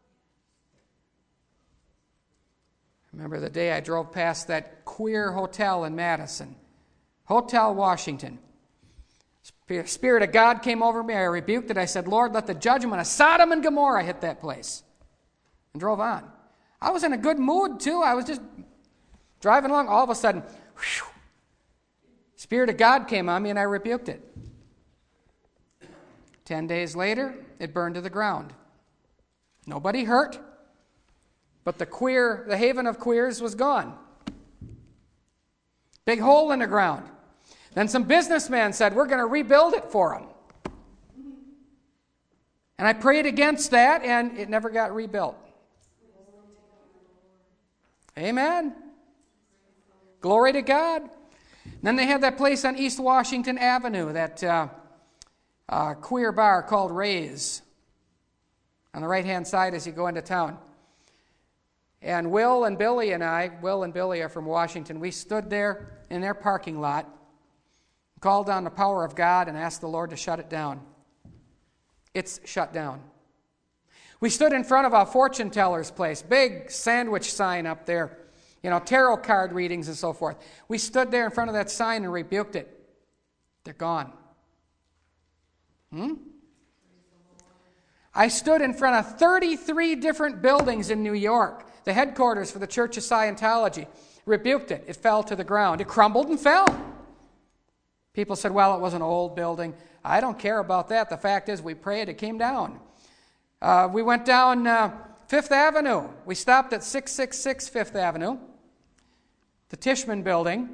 Remember the day I drove past that queer hotel in Madison, Hotel Washington. Spirit of God came over me. I rebuked it. I said, Lord, let the judgment of Sodom and Gomorrah hit that place. And drove on. I was in a good mood, too. I was just driving along. All of a sudden, whew, Spirit of God came on me, and I rebuked it. Ten days later, it burned to the ground. Nobody hurt, but the queer, the haven of queers was gone. Big hole in the ground. Then some businessman said, we're going to rebuild it for them. And I prayed against that, and it never got rebuilt. Amen. Glory to God. And then they had that place on East Washington Avenue, that uh, uh, queer bar called Ray's, on the right-hand side as you go into town. And Will and Billy and I, Will and Billy are from Washington, we stood there in their parking lot, called on the power of God, and asked the Lord to shut it down. It's shut down. We stood in front of a fortune teller's place, big sandwich sign up there, you know, tarot card readings and so forth. We stood there in front of that sign and rebuked it. They're gone. Hmm? I stood in front of thirty-three different buildings in New York, the headquarters for the Church of Scientology. Rebuked it. It fell to the ground. It crumbled and fell. People said, well, it was an old building. I don't care about that. The fact is, we prayed, it came down. Uh, we went down uh, Fifth Avenue. We stopped at six six six Fifth Avenue, the Tishman building.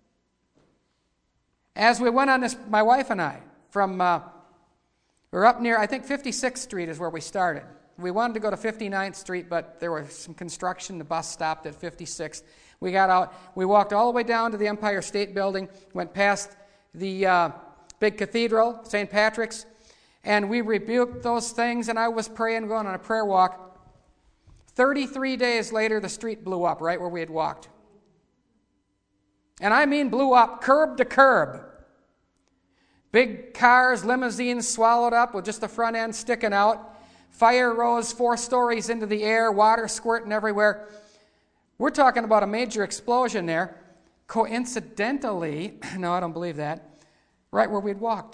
As we went on this, my wife and I, from, uh, we were up near, I think fifty-sixth Street is where we started. We wanted to go to fifty-ninth Street, but there was some construction. The bus stopped at fifty-sixth. We got out. We walked all the way down to the Empire State Building, went past the uh, big cathedral, Saint Patrick's, and we rebuked those things, and I was praying, going on a prayer walk. thirty-three days later, the street blew up right where we had walked. And I mean blew up, curb to curb. Big cars, limousines swallowed up with just the front end sticking out. Fire rose four stories into the air, water squirting everywhere. We're talking about a major explosion there. Coincidentally, no, I don't believe that. right where we'd walked.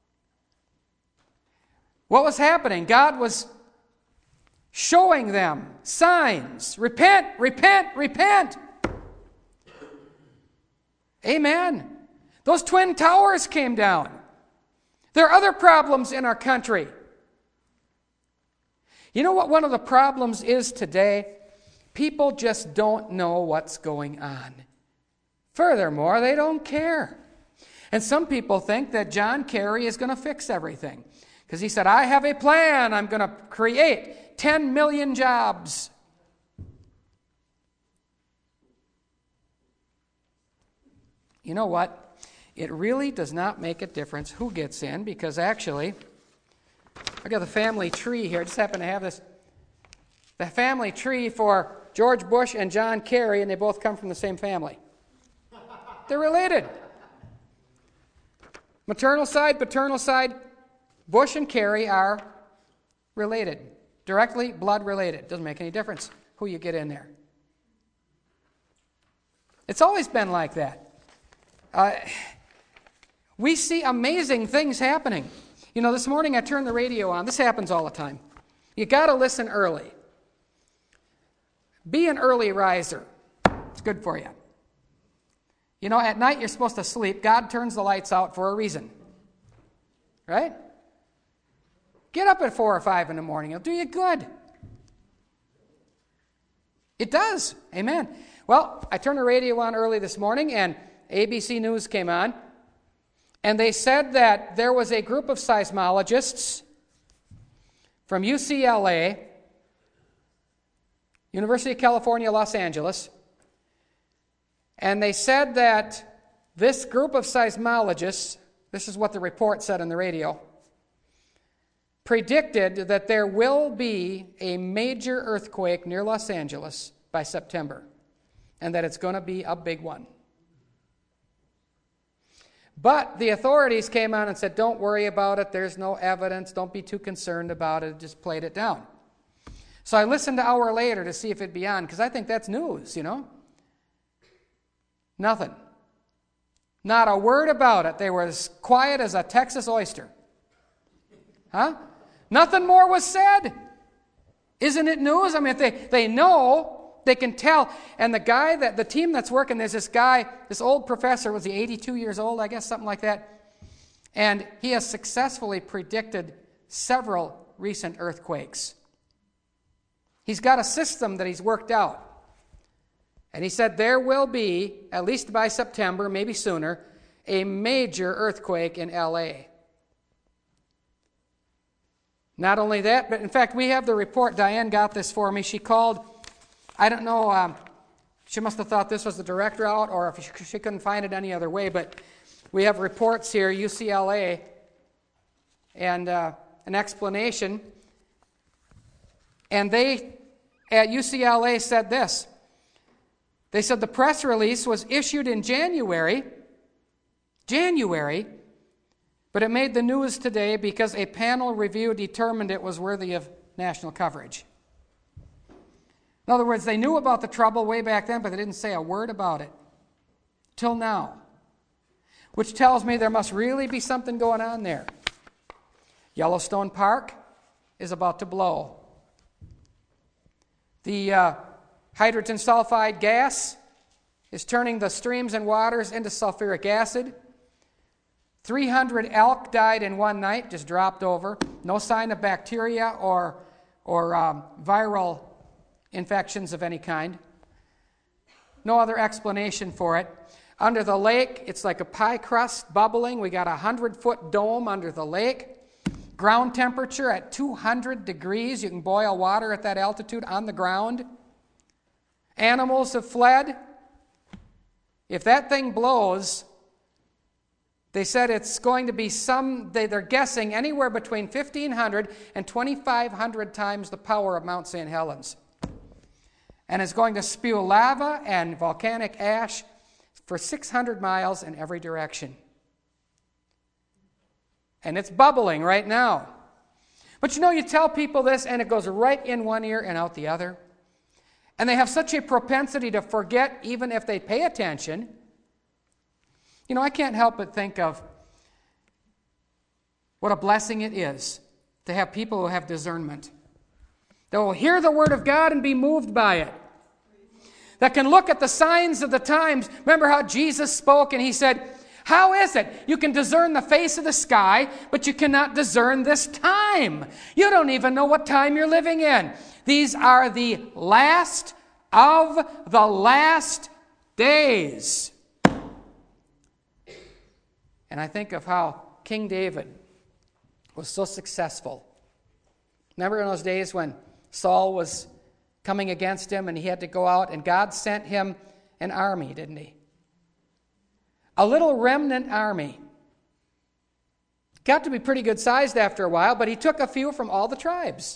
What was happening? God was showing them signs. Repent, repent, repent. Amen. Those twin towers came down. There are other problems in our country. You know what one of the problems is today? People just don't know what's going on. Furthermore, they don't care. And some people think that John Kerry is going to fix everything. Because he said, I have a plan. I'm going to create ten million jobs. You know what? It really does not make a difference who gets in, because actually, I got the family tree here. I just happen to have this. The family tree for George Bush and John Kerry, and they both come from the same family. They're related. Maternal side, paternal side, Bush and Kerry are related. Directly blood related. Doesn't make any difference who you get in there. It's always been like that. Uh, we see amazing things happening. You know, this morning I turned the radio on. This happens all the time. You got to listen early. Be an early riser. It's good for you. You know, at night you're supposed to sleep. God turns the lights out for a reason. Right? Get up at four or five in the morning. It'll do you good. It does. Amen. Well, I turned the radio on early this morning, and A B C News came on, and they said that there was a group of seismologists from U C L A, University of California, Los Angeles, and they said that this group of seismologists, this is what the report said on the radio, predicted that there will be a major earthquake near Los Angeles by September, and that it's going to be a big one. But the authorities came on and said, don't worry about it, there's no evidence, don't be too concerned about it, just played it down. So I listened an hour later to see if it'd be on, because I think that's news, you know. Nothing. Not a word about it. They were as quiet as a Texas oyster. Huh? Nothing more was said. Isn't it news? I mean, if they, they know, they can tell. And the guy, that the team that's working, there's this guy, this old professor, was he eighty-two years old, I guess, something like that. And he has successfully predicted several recent earthquakes. He's got a system that he's worked out. And he said there will be, at least by September, maybe sooner, a major earthquake in L A. Not only that, but in fact, we have the report. Diane got this for me. She called, I don't know, um, she must have thought this was the direct route, or if she, she couldn't find it any other way, but we have reports here, U C L A, and uh, an explanation. And they, at U C L A, said this. They said the press release was issued in January, January, but it made the news today because a panel review determined it was worthy of national coverage. In other words, they knew about the trouble way back then, but they didn't say a word about it till now, which tells me there must really be something going on there. Yellowstone Park is about to blow. The uh, hydrogen sulfide gas is turning the streams and waters into sulfuric acid. three hundred elk died in one night, just dropped over. No sign of bacteria or, or um, viral infections of any kind. No other explanation for it. Under the lake, it's like a pie crust bubbling. We got a hundred-foot dome under the lake. Ground temperature at two hundred degrees. You can boil water at that altitude on the ground. Animals have fled. If that thing blows, they said it's going to be some, they, they're guessing anywhere between fifteen hundred and twenty-five hundred times the power of Mount Saint Helens. And it's going to spew lava and volcanic ash for six hundred miles in every direction. And it's bubbling right now. But you know, you tell people this and it goes right in one ear and out the other. And they have such a propensity to forget even if they pay attention. You know, I can't help but think of What a blessing it is to have people who have discernment, that will hear the Word of God and be moved by it, that can look at the signs of the times. Remember how Jesus spoke and he said, how is it you can discern the face of the sky, but you cannot discern this time? You don't even know what time you're living in. These are the last of the last days. And I think of how King David was so successful. Remember in those days when Saul was coming against him and he had to go out, and God sent him an army, didn't he? A little remnant army. Got to be pretty good sized after a while, but he took a few from all the tribes.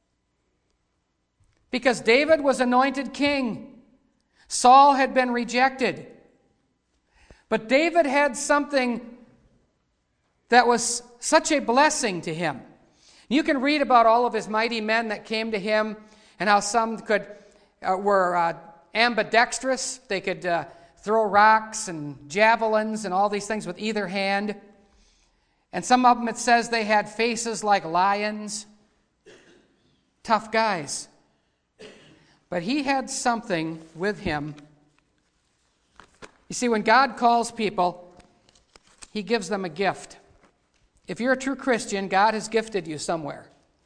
Because David was anointed king. Saul had been rejected. But David had something that was such a blessing to him. You can read about all of his mighty men that came to him and how some could uh, were uh, ambidextrous. They could uh, throw rocks and javelins and all these things with either hand. And some of them, it says they had faces like lions. Tough guys. But he had something with him. You see, when God calls people, he gives them a gift. If you're a true Christian, God has gifted you somewhere.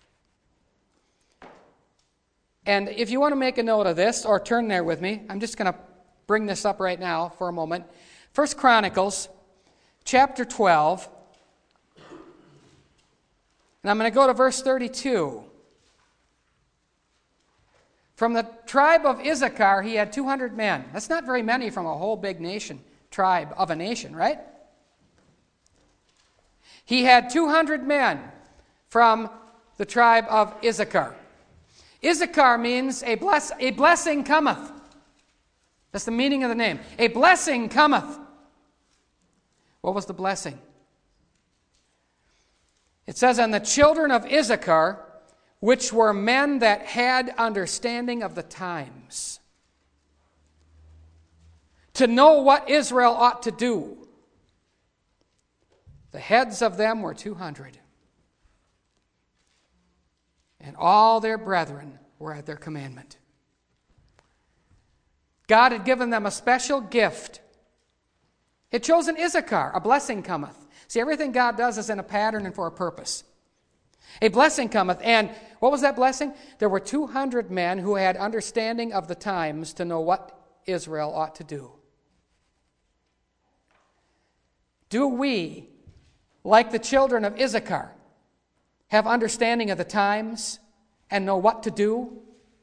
And if you want to make a note of this, or turn there with me, I'm just going to bring this up right now for a moment. First Chronicles, chapter twelve. And I'm going to go to verse thirty-two. From the tribe of Issachar, he had two hundred men. That's not very many from a whole big nation, tribe of a nation, right? He had two hundred men from the tribe of Issachar. Issachar means a, bless, a blessing cometh. That's the meaning of the name. A blessing cometh. What was the blessing? It says, and the children of Issachar, which were men that had understanding of the times, to know what Israel ought to do. The heads of them were two hundred. And all their brethren were at their commandment. God had given them a special gift. It chose an Issachar, a blessing cometh. See, everything God does is in a pattern and for a purpose. A blessing cometh. And what was that blessing? There were two hundred men who had understanding of the times to know what Israel ought to do. Do we, like the children of Issachar, have understanding of the times and know what to do?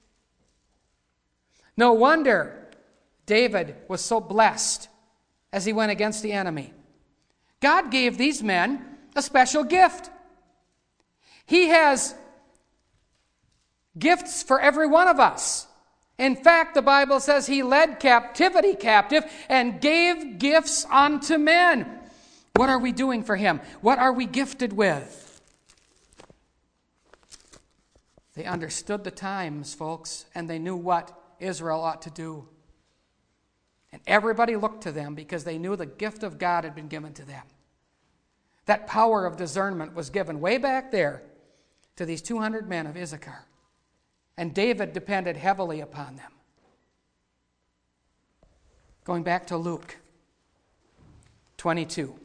No wonder David was so blessed as he went against the enemy. God gave these men a special gift. He has gifts for every one of us. In fact, the Bible says he led captivity captive and gave gifts unto men. What are we doing for him? What are we gifted with? They understood the times, folks, and they knew what Israel ought to do. And everybody looked to them because they knew the gift of God had been given to them. That power of discernment was given way back there to these two hundred men of Issachar. And David depended heavily upon them. Going back to Luke twenty-two.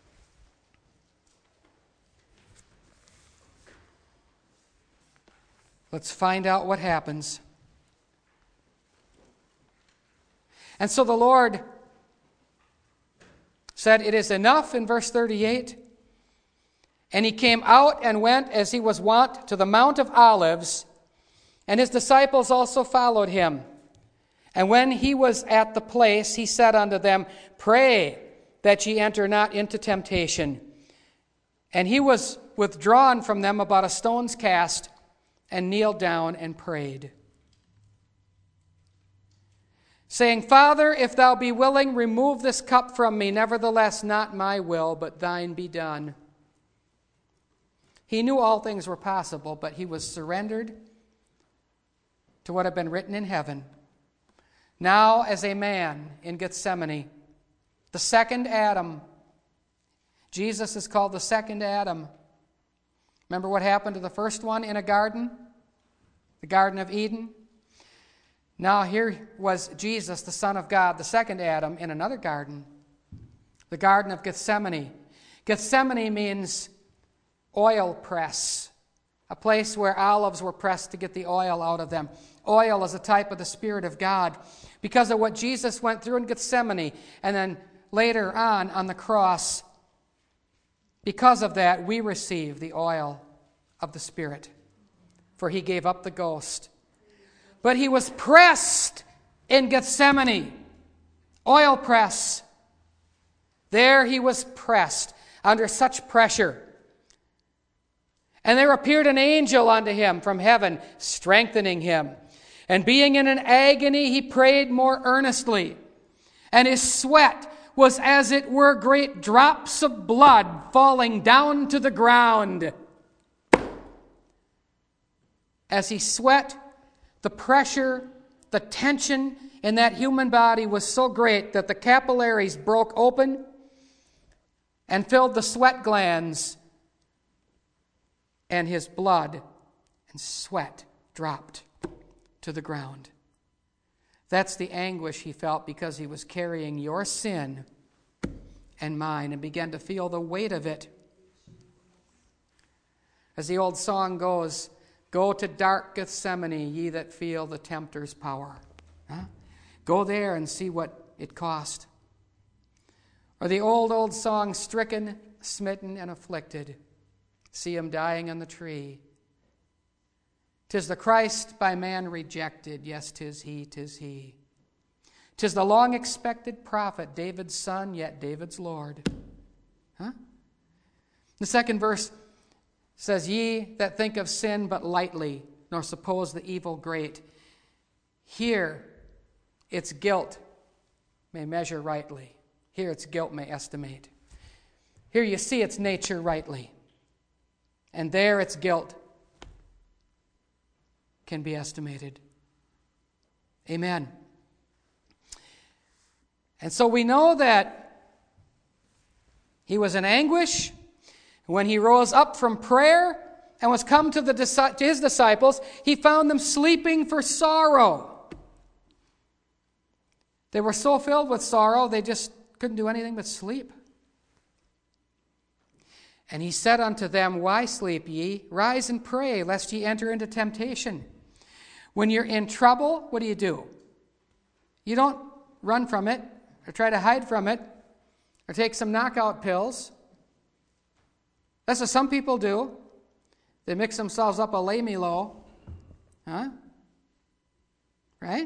Let's find out what happens. And so the Lord said, it is enough, in verse thirty-eight. And he came out and went as he was wont to the Mount of Olives, and his disciples also followed him. And when he was at the place, he said unto them, pray that ye enter not into temptation. And he was withdrawn from them about a stone's cast, and kneeled down and prayed, saying, Father, if thou be willing, remove this cup from me. Nevertheless, not my will, but thine be done. He knew all things were possible, but he was surrendered to what had been written in heaven. Now, as a man in Gethsemane, the second Adam, Jesus is called the second Adam. Remember what happened to the first one in a garden? The Garden of Eden? Now here was Jesus, the Son of God, the second Adam, in another garden. The Garden of Gethsemane. Gethsemane means oil press. A place where olives were pressed to get the oil out of them. Oil is a type of the Spirit of God. Because of what Jesus went through in Gethsemane, and then later on on the cross, because of that, we receive the oil of the Spirit. For he gave up the ghost. But he was pressed in Gethsemane. Oil press. There he was pressed under such pressure. And there appeared an angel unto him from heaven, strengthening him. And being in an agony, he prayed more earnestly. And his sweat was as it were great drops of blood falling down to the ground. As he sweat, the pressure, the tension in that human body was so great that the capillaries broke open and filled the sweat glands, and his blood and sweat dropped to the ground. That's the anguish he felt because he was carrying your sin and mine and began to feel the weight of it. As the old song goes, go to dark Gethsemane, ye that feel the tempter's power. Huh? Go there and see what it cost. Or the old, old song, stricken, smitten, and afflicted. See him dying on the tree. 'Tis the Christ by man rejected. Yes, 'tis he, 'tis he. 'Tis the long-expected prophet, David's son, yet David's Lord. Huh? The second verse says, ye that think of sin but lightly, nor suppose the evil great. Here its guilt may measure rightly. Here its guilt may estimate. Here you see its nature rightly. And there its guilt can be estimated. Amen. And so we know that he was in anguish. When he rose up from prayer and was come to, the, to his disciples, he found them sleeping for sorrow. They were so filled with sorrow, they just couldn't do anything but sleep. And he said unto them, why sleep ye? Rise and pray, lest ye enter into temptation. When you're in trouble, what do you do? You don't run from it, or try to hide from it, or take some knockout pills. That's what some people do. They mix themselves up a lay-me-low. Huh? Right?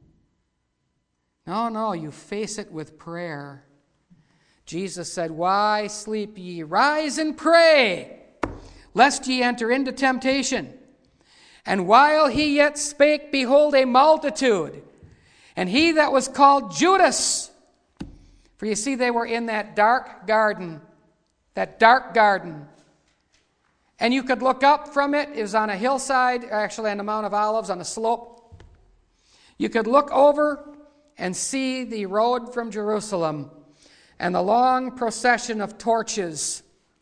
No, no, you face it with prayer. Jesus said, why sleep ye? Rise and pray, lest ye enter into temptation. And while he yet spake, behold, a multitude. And he that was called Judas. For you see, they were in that dark garden. That dark garden. And you could look up from it. It was on a hillside, actually on the Mount of Olives, on a slope. You could look over and see the road from Jerusalem and the long procession of torches.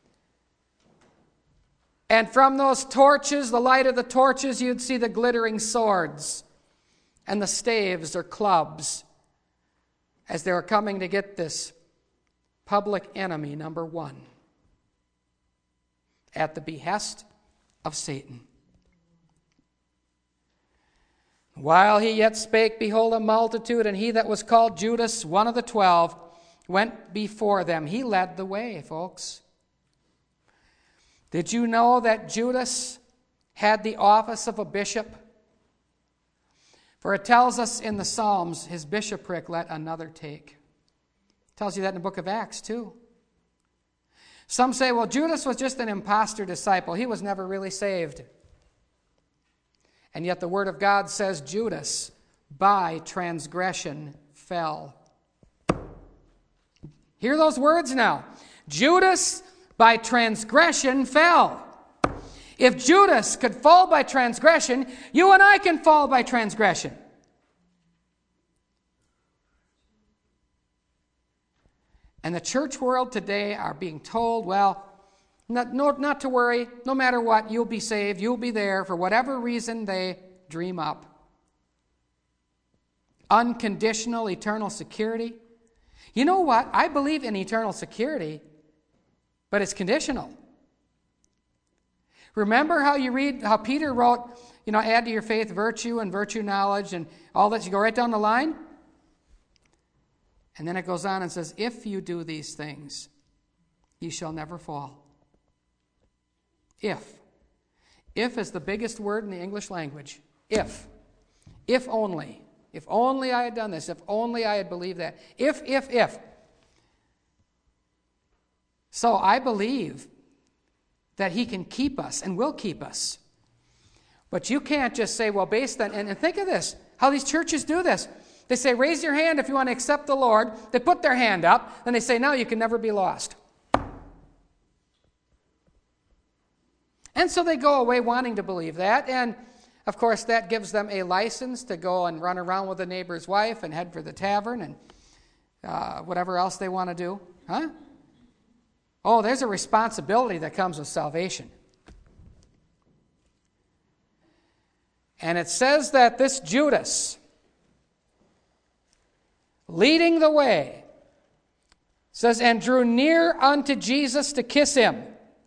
And from those torches, the light of the torches, you'd see the glittering swords and the staves or clubs as they were coming to get this public enemy number one at the behest of Satan. While he yet spake, behold, a multitude, and he that was called Judas, one of the twelve, went before them. He led the way, folks. Did you know that Judas had the office of a bishop? For it tells us in the Psalms, his bishopric let another take. It tells you that in the book of Acts, too. Some say, well, Judas was just an imposter disciple. He was never really saved. And yet the Word of God says Judas, by transgression, fell. Hear those words now. Judas, by transgression, fell. If Judas could fall by transgression, you and I can fall by transgression. And the church world today are being told, well, Not, no, not to worry. No matter what, you'll be saved. You'll be there for whatever reason they dream up. Unconditional eternal security. You know what? I believe in eternal security, but it's conditional. Remember how you read, how Peter wrote, you know, add to your faith virtue and virtue knowledge and all that. You go right down the line. And then it goes on and says, if you do these things, you shall never fall. If. If is the biggest word in the English language. If. If only. If only I had done this. If only I had believed that. If, if, if. So I believe that he can keep us and will keep us. But you can't just say, well, based on, and, and think of this, how these churches do this. They say, raise your hand if you want to accept the Lord. They put their hand up. Then they say, no, you can never be lost. And so they go away wanting to believe that. And, of course, that gives them a license to go and run around with the neighbor's wife and head for the tavern and uh, whatever else they want to do. Huh? Oh, there's a responsibility that comes with salvation. And it says that this Judas, leading the way, says, and drew near unto Jesus to kiss him.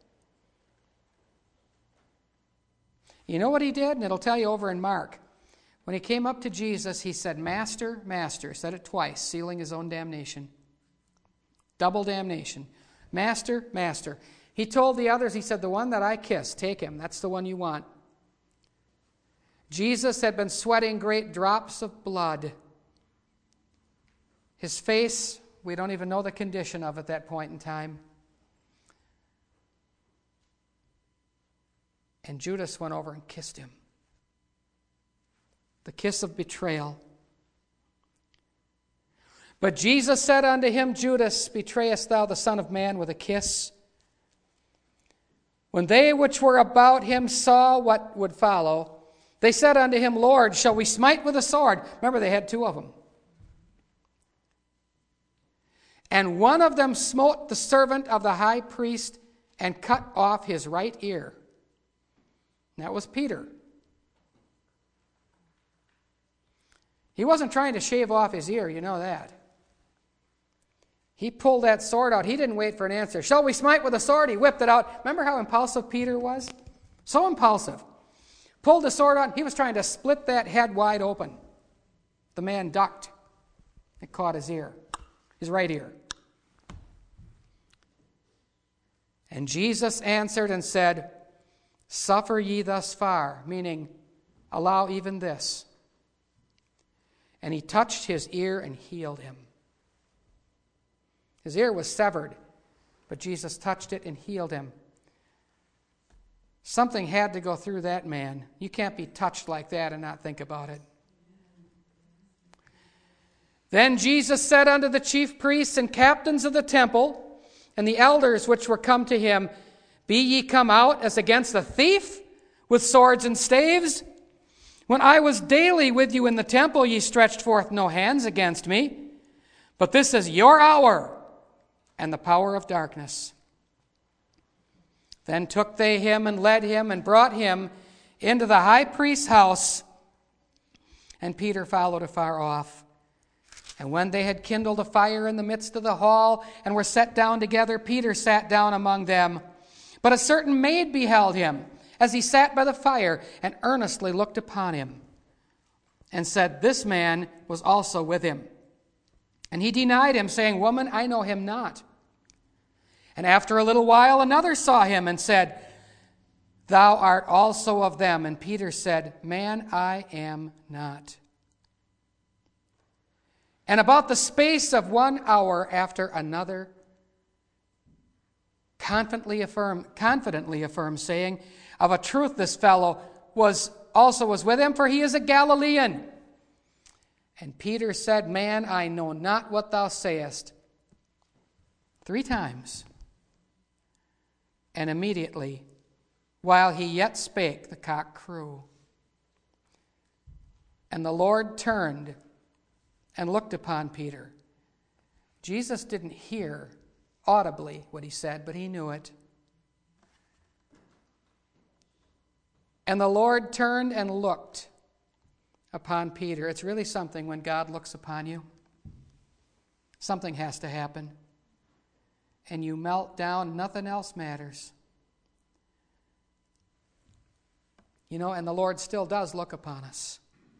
You know what he did? And it'll tell you over in Mark. When he came up to Jesus, he said, Master, Master. Said it twice, sealing his own damnation. Double damnation. Master, Master. He told the others, he said, the one that I kissed, take him. That's the one you want. Jesus had been sweating great drops of blood. His face, we don't even know the condition of at that point in time. And Judas went over and kissed him. The kiss of betrayal. But Jesus said unto him, Judas, betrayest thou the Son of Man with a kiss? When they which were about him saw what would follow, they said unto him, Lord, shall we smite with a sword? Remember, they had two of them. And one of them smote the servant of the high priest and cut off his right ear. And that was Peter. He wasn't trying to shave off his ear, you know that. He pulled that sword out. He didn't wait for an answer. Shall we smite with a sword? He whipped it out. Remember how impulsive Peter was? So impulsive. Pulled the sword out. He was trying to split that head wide open. The man ducked. It caught his ear, his right ear. And Jesus answered and said, Suffer ye thus far, meaning allow even this. And he touched his ear and healed him. His ear was severed, but Jesus touched it and healed him. Something had to go through that man. You can't be touched like that and not think about it. Then Jesus said unto the chief priests and captains of the temple and the elders which were come to him, Be ye come out as against a thief with swords and staves? When I was daily with you in the temple, ye stretched forth no hands against me. But this is your hour and the power of darkness. Then took they him and led him and brought him into the high priest's house. And Peter followed afar off. And when they had kindled a fire in the midst of the hall and were set down together, Peter sat down among them. But a certain maid beheld him as he sat by the fire and earnestly looked upon him and said, This man was also with him. And he denied him, saying, Woman, I know him not. And after a little while another saw him and said, Thou art also of them. And Peter said, Man, I am not. And about the space of one hour after another confidently affirm, confidently affirm, saying, Of a truth this fellow was also was with him, for he is a Galilean. And Peter said, Man, I know not what thou sayest. Three times. And immediately, while he yet spake, the cock crew. And the Lord turned and looked upon Peter. Jesus didn't hear audibly what he said, but he knew it. And the Lord turned and looked upon Peter. It's really something when God looks upon you. Something has to happen. And you melt down, nothing else matters. You know, and the Lord still does look upon us.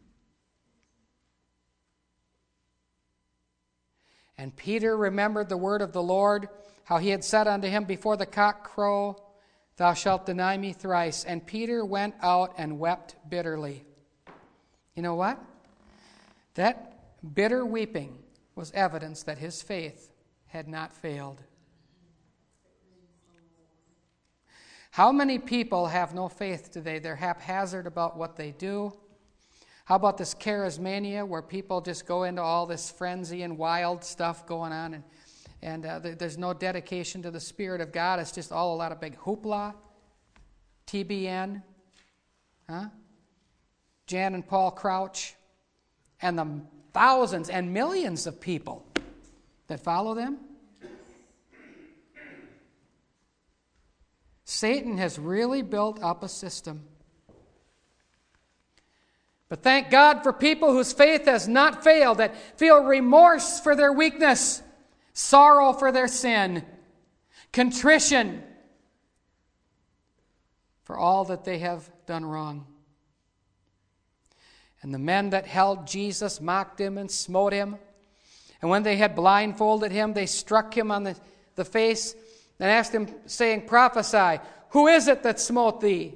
And Peter remembered the word of the Lord, how he had said unto him, before the cock crow, thou shalt deny me thrice. And Peter went out and wept bitterly. You know what? That bitter weeping was evidence that his faith had not failed. How many people have no faith today? They're haphazard about what they do. How about this charismania where people just go into all this frenzy and wild stuff going on, and, and uh, there's no dedication to the Spirit of God. It's just all a lot of big hoopla, T B N, huh? Jan and Paul Crouch, and the thousands and millions of people that follow them. Satan has really built up a system. But thank God for people whose faith has not failed, that feel remorse for their weakness, sorrow for their sin, contrition for all that they have done wrong. And the men that held Jesus mocked him and smote him. And when they had blindfolded him, they struck him on the, the face and asked him, saying, prophesy, who is it that smote thee?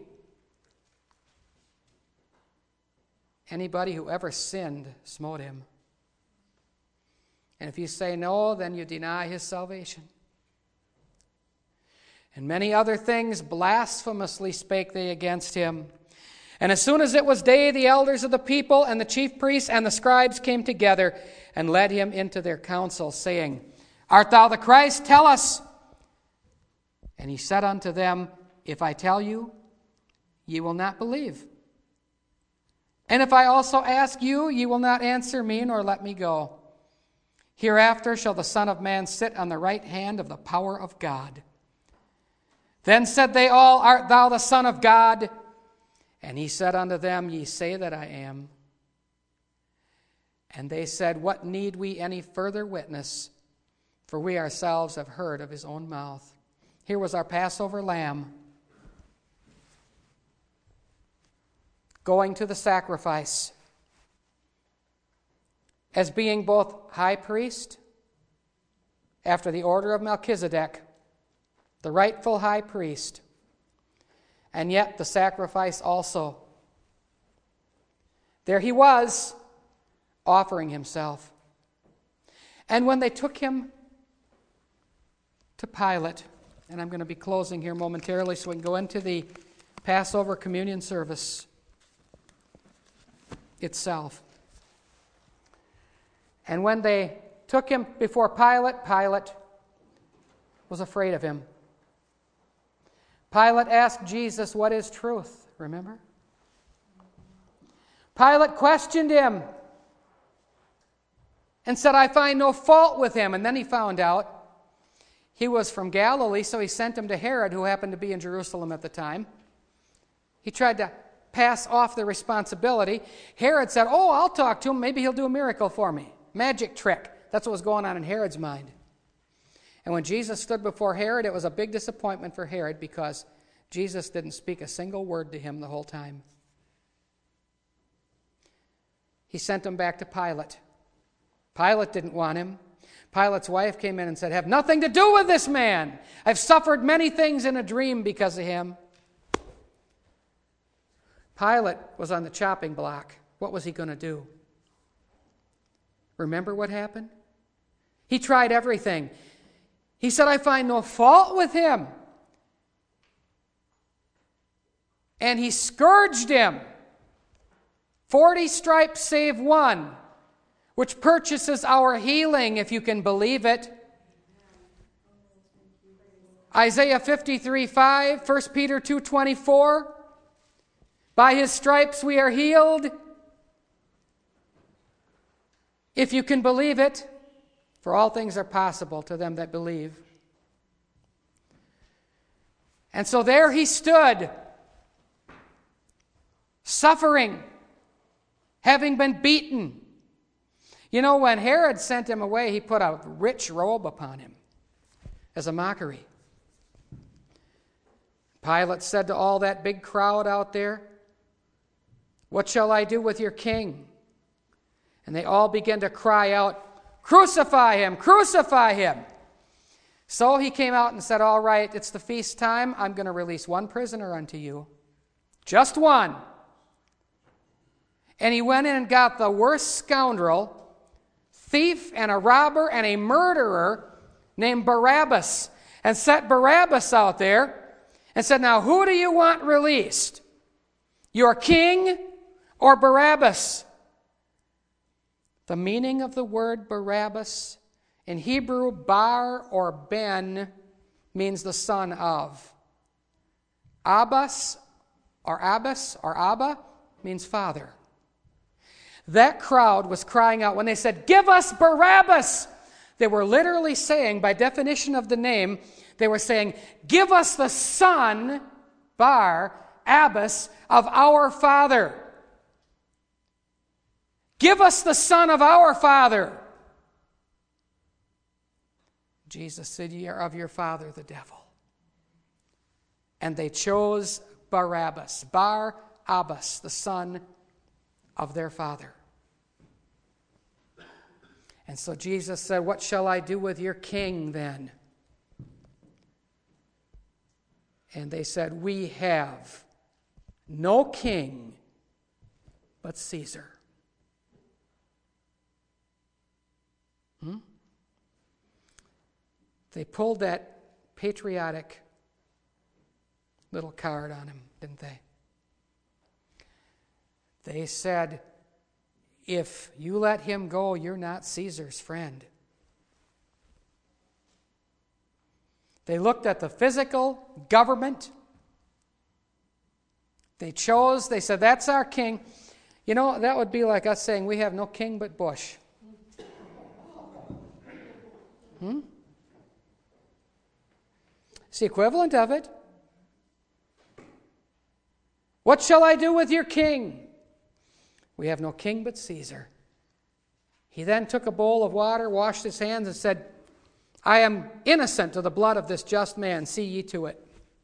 Anybody who ever sinned smote him. And if you say no, then you deny his salvation. And many other things blasphemously spake they against him. And as soon as it was day, the elders of the people and the chief priests and the scribes came together and led him into their council, saying, art thou the Christ? Tell us. And he said unto them, if I tell you, ye will not believe. And if I also ask you, ye will not answer me, nor let me go. Hereafter shall the Son of Man sit on the right hand of the power of God. Then said they all, art thou the Son of God? And he said unto them, ye say that I am. And they said, what need we any further witness? For we ourselves have heard of his own mouth. Here was our Passover lamb going to the sacrifice as being both high priest after the order of Melchizedek, the rightful high priest, and yet the sacrifice also. There he was, offering himself. And when they took him to Pilate, and I'm going to be closing here momentarily so we can go into the Passover communion service itself. And when they took him before Pilate, Pilate was afraid of him. Pilate asked Jesus, what is truth? Remember? Pilate questioned him and said, I find no fault with him. And then he found out he was from Galilee, so he sent him to Herod, who happened to be in Jerusalem at the time. He tried to pass off the responsibility. Herod said, oh, I'll talk to him. Maybe he'll do a miracle for me. Magic trick. That's what was going on in Herod's mind. And when Jesus stood before Herod, it was a big disappointment for Herod because Jesus didn't speak a single word to him the whole time. He sent him back to Pilate. Pilate didn't want him. Pilate's wife came in and said, have nothing to do with this man. I've suffered many things in a dream because of him. Pilate was on the chopping block. What was he going to do? Remember what happened? He tried everything. He said, I find no fault with him. And he scourged him. Forty stripes save one, which purchases our healing, if you can believe it. Isaiah fifty-three five, First Peter two twenty-four. By his stripes we are healed. If you can believe it, for all things are possible to them that believe. And so there he stood, suffering, having been beaten. You know, when Herod sent him away, he put a rich robe upon him as a mockery. Pilate said to all that big crowd out there, "What shall I do with your king?" And they all began to cry out, "Crucify him! Crucify him!" So he came out and said, "All right, it's the feast time. I'm going to release one prisoner unto you. Just one." And he went in and got the worst scoundrel, thief and a robber and a murderer named Barabbas, and set Barabbas out there and said, "Now who do you want released? Your king or Barabbas?" The meaning of the word Barabbas in Hebrew, bar or ben, means the son of. Abbas or Abbas or Abba means father. That crowd was crying out when they said, "Give us Barabbas!" They were literally saying, by definition of the name, they were saying, "Give us the son, Bar, Abbas, of our father. Give us the son of our father." Jesus said, "Ye are of your father, the devil." And they chose Barabbas, Bar Abbas, the son of their father. And so Jesus said, "What shall I do with your king then?" And they said, "We have no king but Caesar." Hmm? They pulled that patriotic little card on him, didn't they? They said, "If you let him go, you're not Caesar's friend." They looked at the physical government. They chose, they said, "That's our king." You know, that would be like us saying, "We have no king but Bush." Hmm? It's the equivalent of it. "What shall I do with your king?" "We have no king but Caesar." He then took a bowl of water, washed his hands, and said, "I am innocent of the blood of this just man. See ye to it."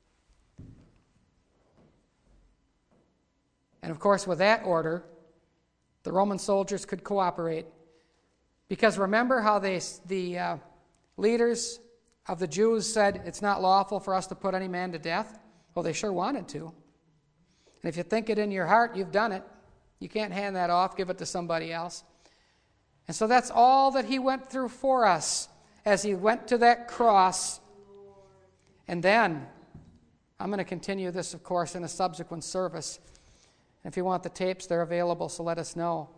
And of course, with that order, the Roman soldiers could cooperate. Because remember how they, the uh, leaders of the Jews said, "It's not lawful for us to put any man to death"? Well, they sure wanted to. And if you think it in your heart, you've done it. You can't hand that off, give it to somebody else. And so that's all that he went through for us as he went to that cross. And then, I'm going to continue this, of course, in a subsequent service. If you want the tapes, they're available, so let us know.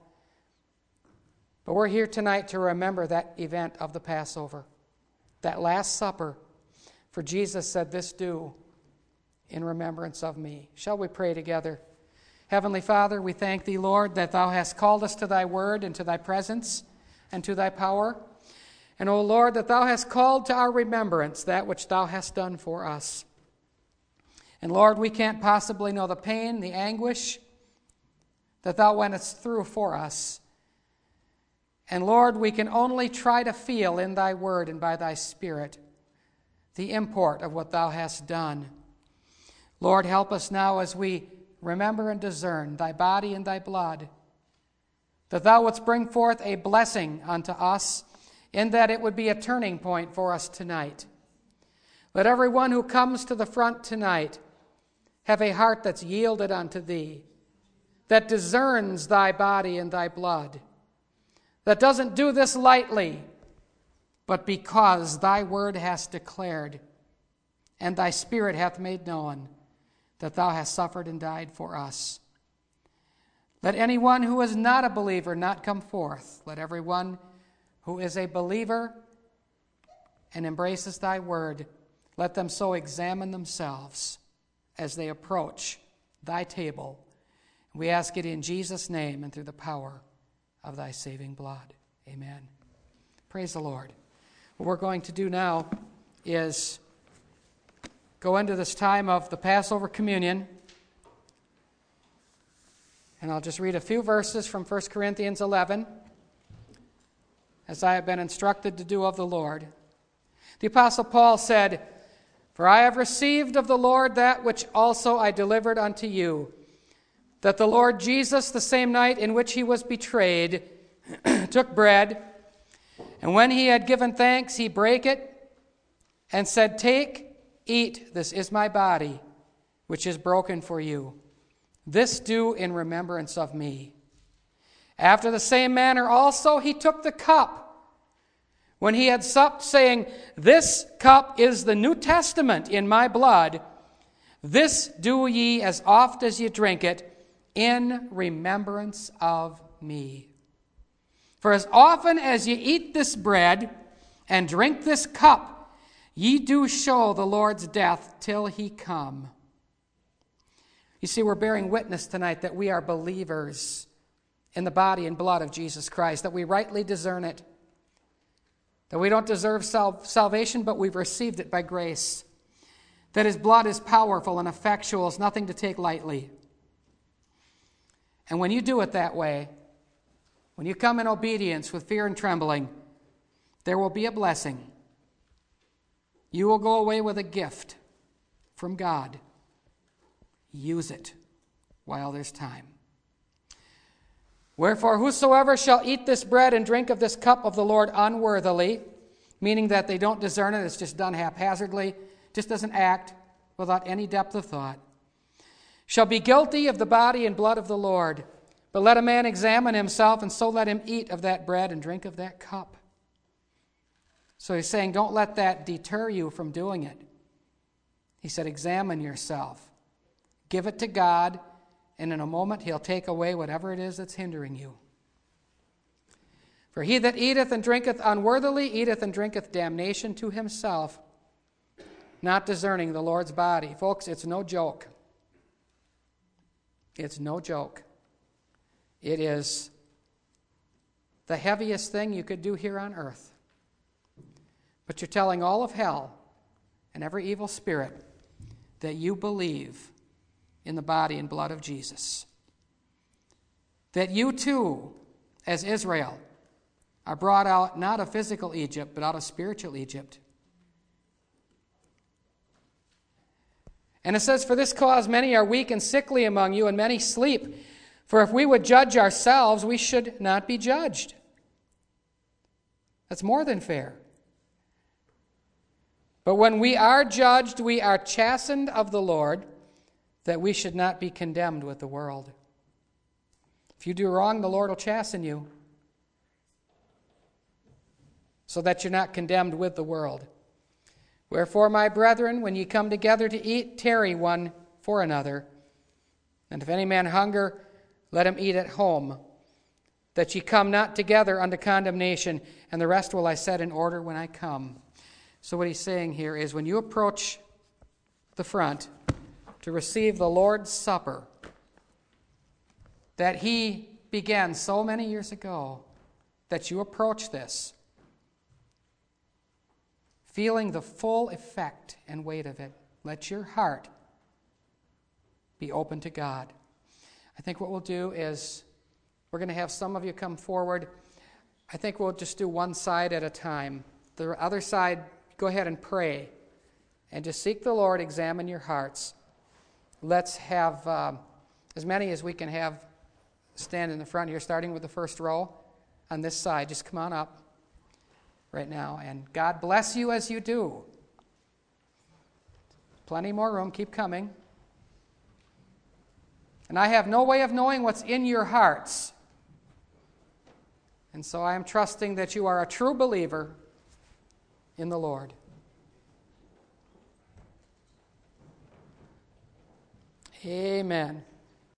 But we're here tonight to remember that event of the Passover, that Last Supper. For Jesus said, "This do in remembrance of me." Shall we pray together? Heavenly Father, we thank Thee, Lord, that Thou hast called us to Thy word and to Thy presence and to Thy power. And, O Lord, that Thou hast called to our remembrance that which Thou hast done for us. And, Lord, we can't possibly know the pain, the anguish that Thou wentest through for us. And, Lord, we can only try to feel in Thy word and by Thy Spirit the import of what Thou hast done. Lord, help us now as we remember and discern Thy body and Thy blood, that Thou wouldst bring forth a blessing unto us, in that it would be a turning point for us tonight. Let everyone who comes to the front tonight have a heart that's yielded unto Thee, that discerns Thy body and Thy blood, that doesn't do this lightly, but because Thy word has declared and Thy Spirit hath made known that Thou hast suffered and died for us. Let anyone who is not a believer not come forth. Let everyone who is a believer and embraces Thy word, let them so examine themselves as they approach Thy table. We ask it in Jesus' name and through the power of Thy saving blood. Amen. Praise the Lord. What we're going to do now is go into this time of the Passover communion. And I'll just read a few verses from First Corinthians eleven, as I have been instructed to do of the Lord. The Apostle Paul said, "For I have received of the Lord that which also I delivered unto you, that the Lord Jesus, the same night in which he was betrayed, took bread, and when he had given thanks, he brake it, and said, Take, eat, this is my body, which is broken for you. This do in remembrance of me. After the same manner also he took the cup, when he had supped, saying, This cup is the New Testament in my blood. This do ye as oft as ye drink it, in remembrance of me. For as often as ye eat this bread and drink this cup, ye do show the Lord's death till he come." You see, we're bearing witness tonight that we are believers in the body and blood of Jesus Christ, that we rightly discern it, that we don't deserve sal- salvation, but we've received it by grace, that his blood is powerful and effectual, is nothing to take lightly. And when you do it that way, when you come in obedience with fear and trembling, there will be a blessing. You will go away with a gift from God. Use it while there's time. Wherefore, whosoever shall eat this bread and drink of this cup of the Lord unworthily, meaning that they don't discern it, it's just done haphazardly, just doesn't act without any depth of thought, shall be guilty of the body and blood of the Lord. But let a man examine himself, and so let him eat of that bread and drink of that cup. So he's saying, don't let that deter you from doing it. He said, examine yourself. Give it to God, and in a moment he'll take away whatever it is that's hindering you. For he that eateth and drinketh unworthily eateth and drinketh damnation to himself, not discerning the Lord's body. Folks, it's no joke. It's no joke. It is the heaviest thing you could do here on earth. But you're telling all of hell and every evil spirit that you believe in the body and blood of Jesus. That you too, as Israel, are brought out not of physical Egypt, but out of spiritual Egypt. And it says, for this cause many are weak and sickly among you, and many sleep. For if we would judge ourselves, we should not be judged. That's more than fair. But when we are judged, we are chastened of the Lord, that we should not be condemned with the world. If you do wrong, the Lord will chasten you, so that you're not condemned with the world. Wherefore, my brethren, when ye come together to eat, tarry one for another. And if any man hunger, let him eat at home, that ye come not together unto condemnation, and the rest will I set in order when I come. So what he's saying here is, when you approach the front to receive the Lord's Supper that he began so many years ago, that you approach this feeling the full effect and weight of it. Let your heart be open to God. I think what we'll do is we're going to have some of you come forward. I think we'll just do one side at a time. The other side, go ahead and pray and just seek the Lord, examine your hearts. Let's have uh, as many as we can have stand in the front here, starting with the first row on this side. Just come on up right now, and God bless you as you do. Plenty more room. Keep coming. And I have no way of knowing what's in your hearts. And so I am trusting that you are a true believer in the Lord. Amen.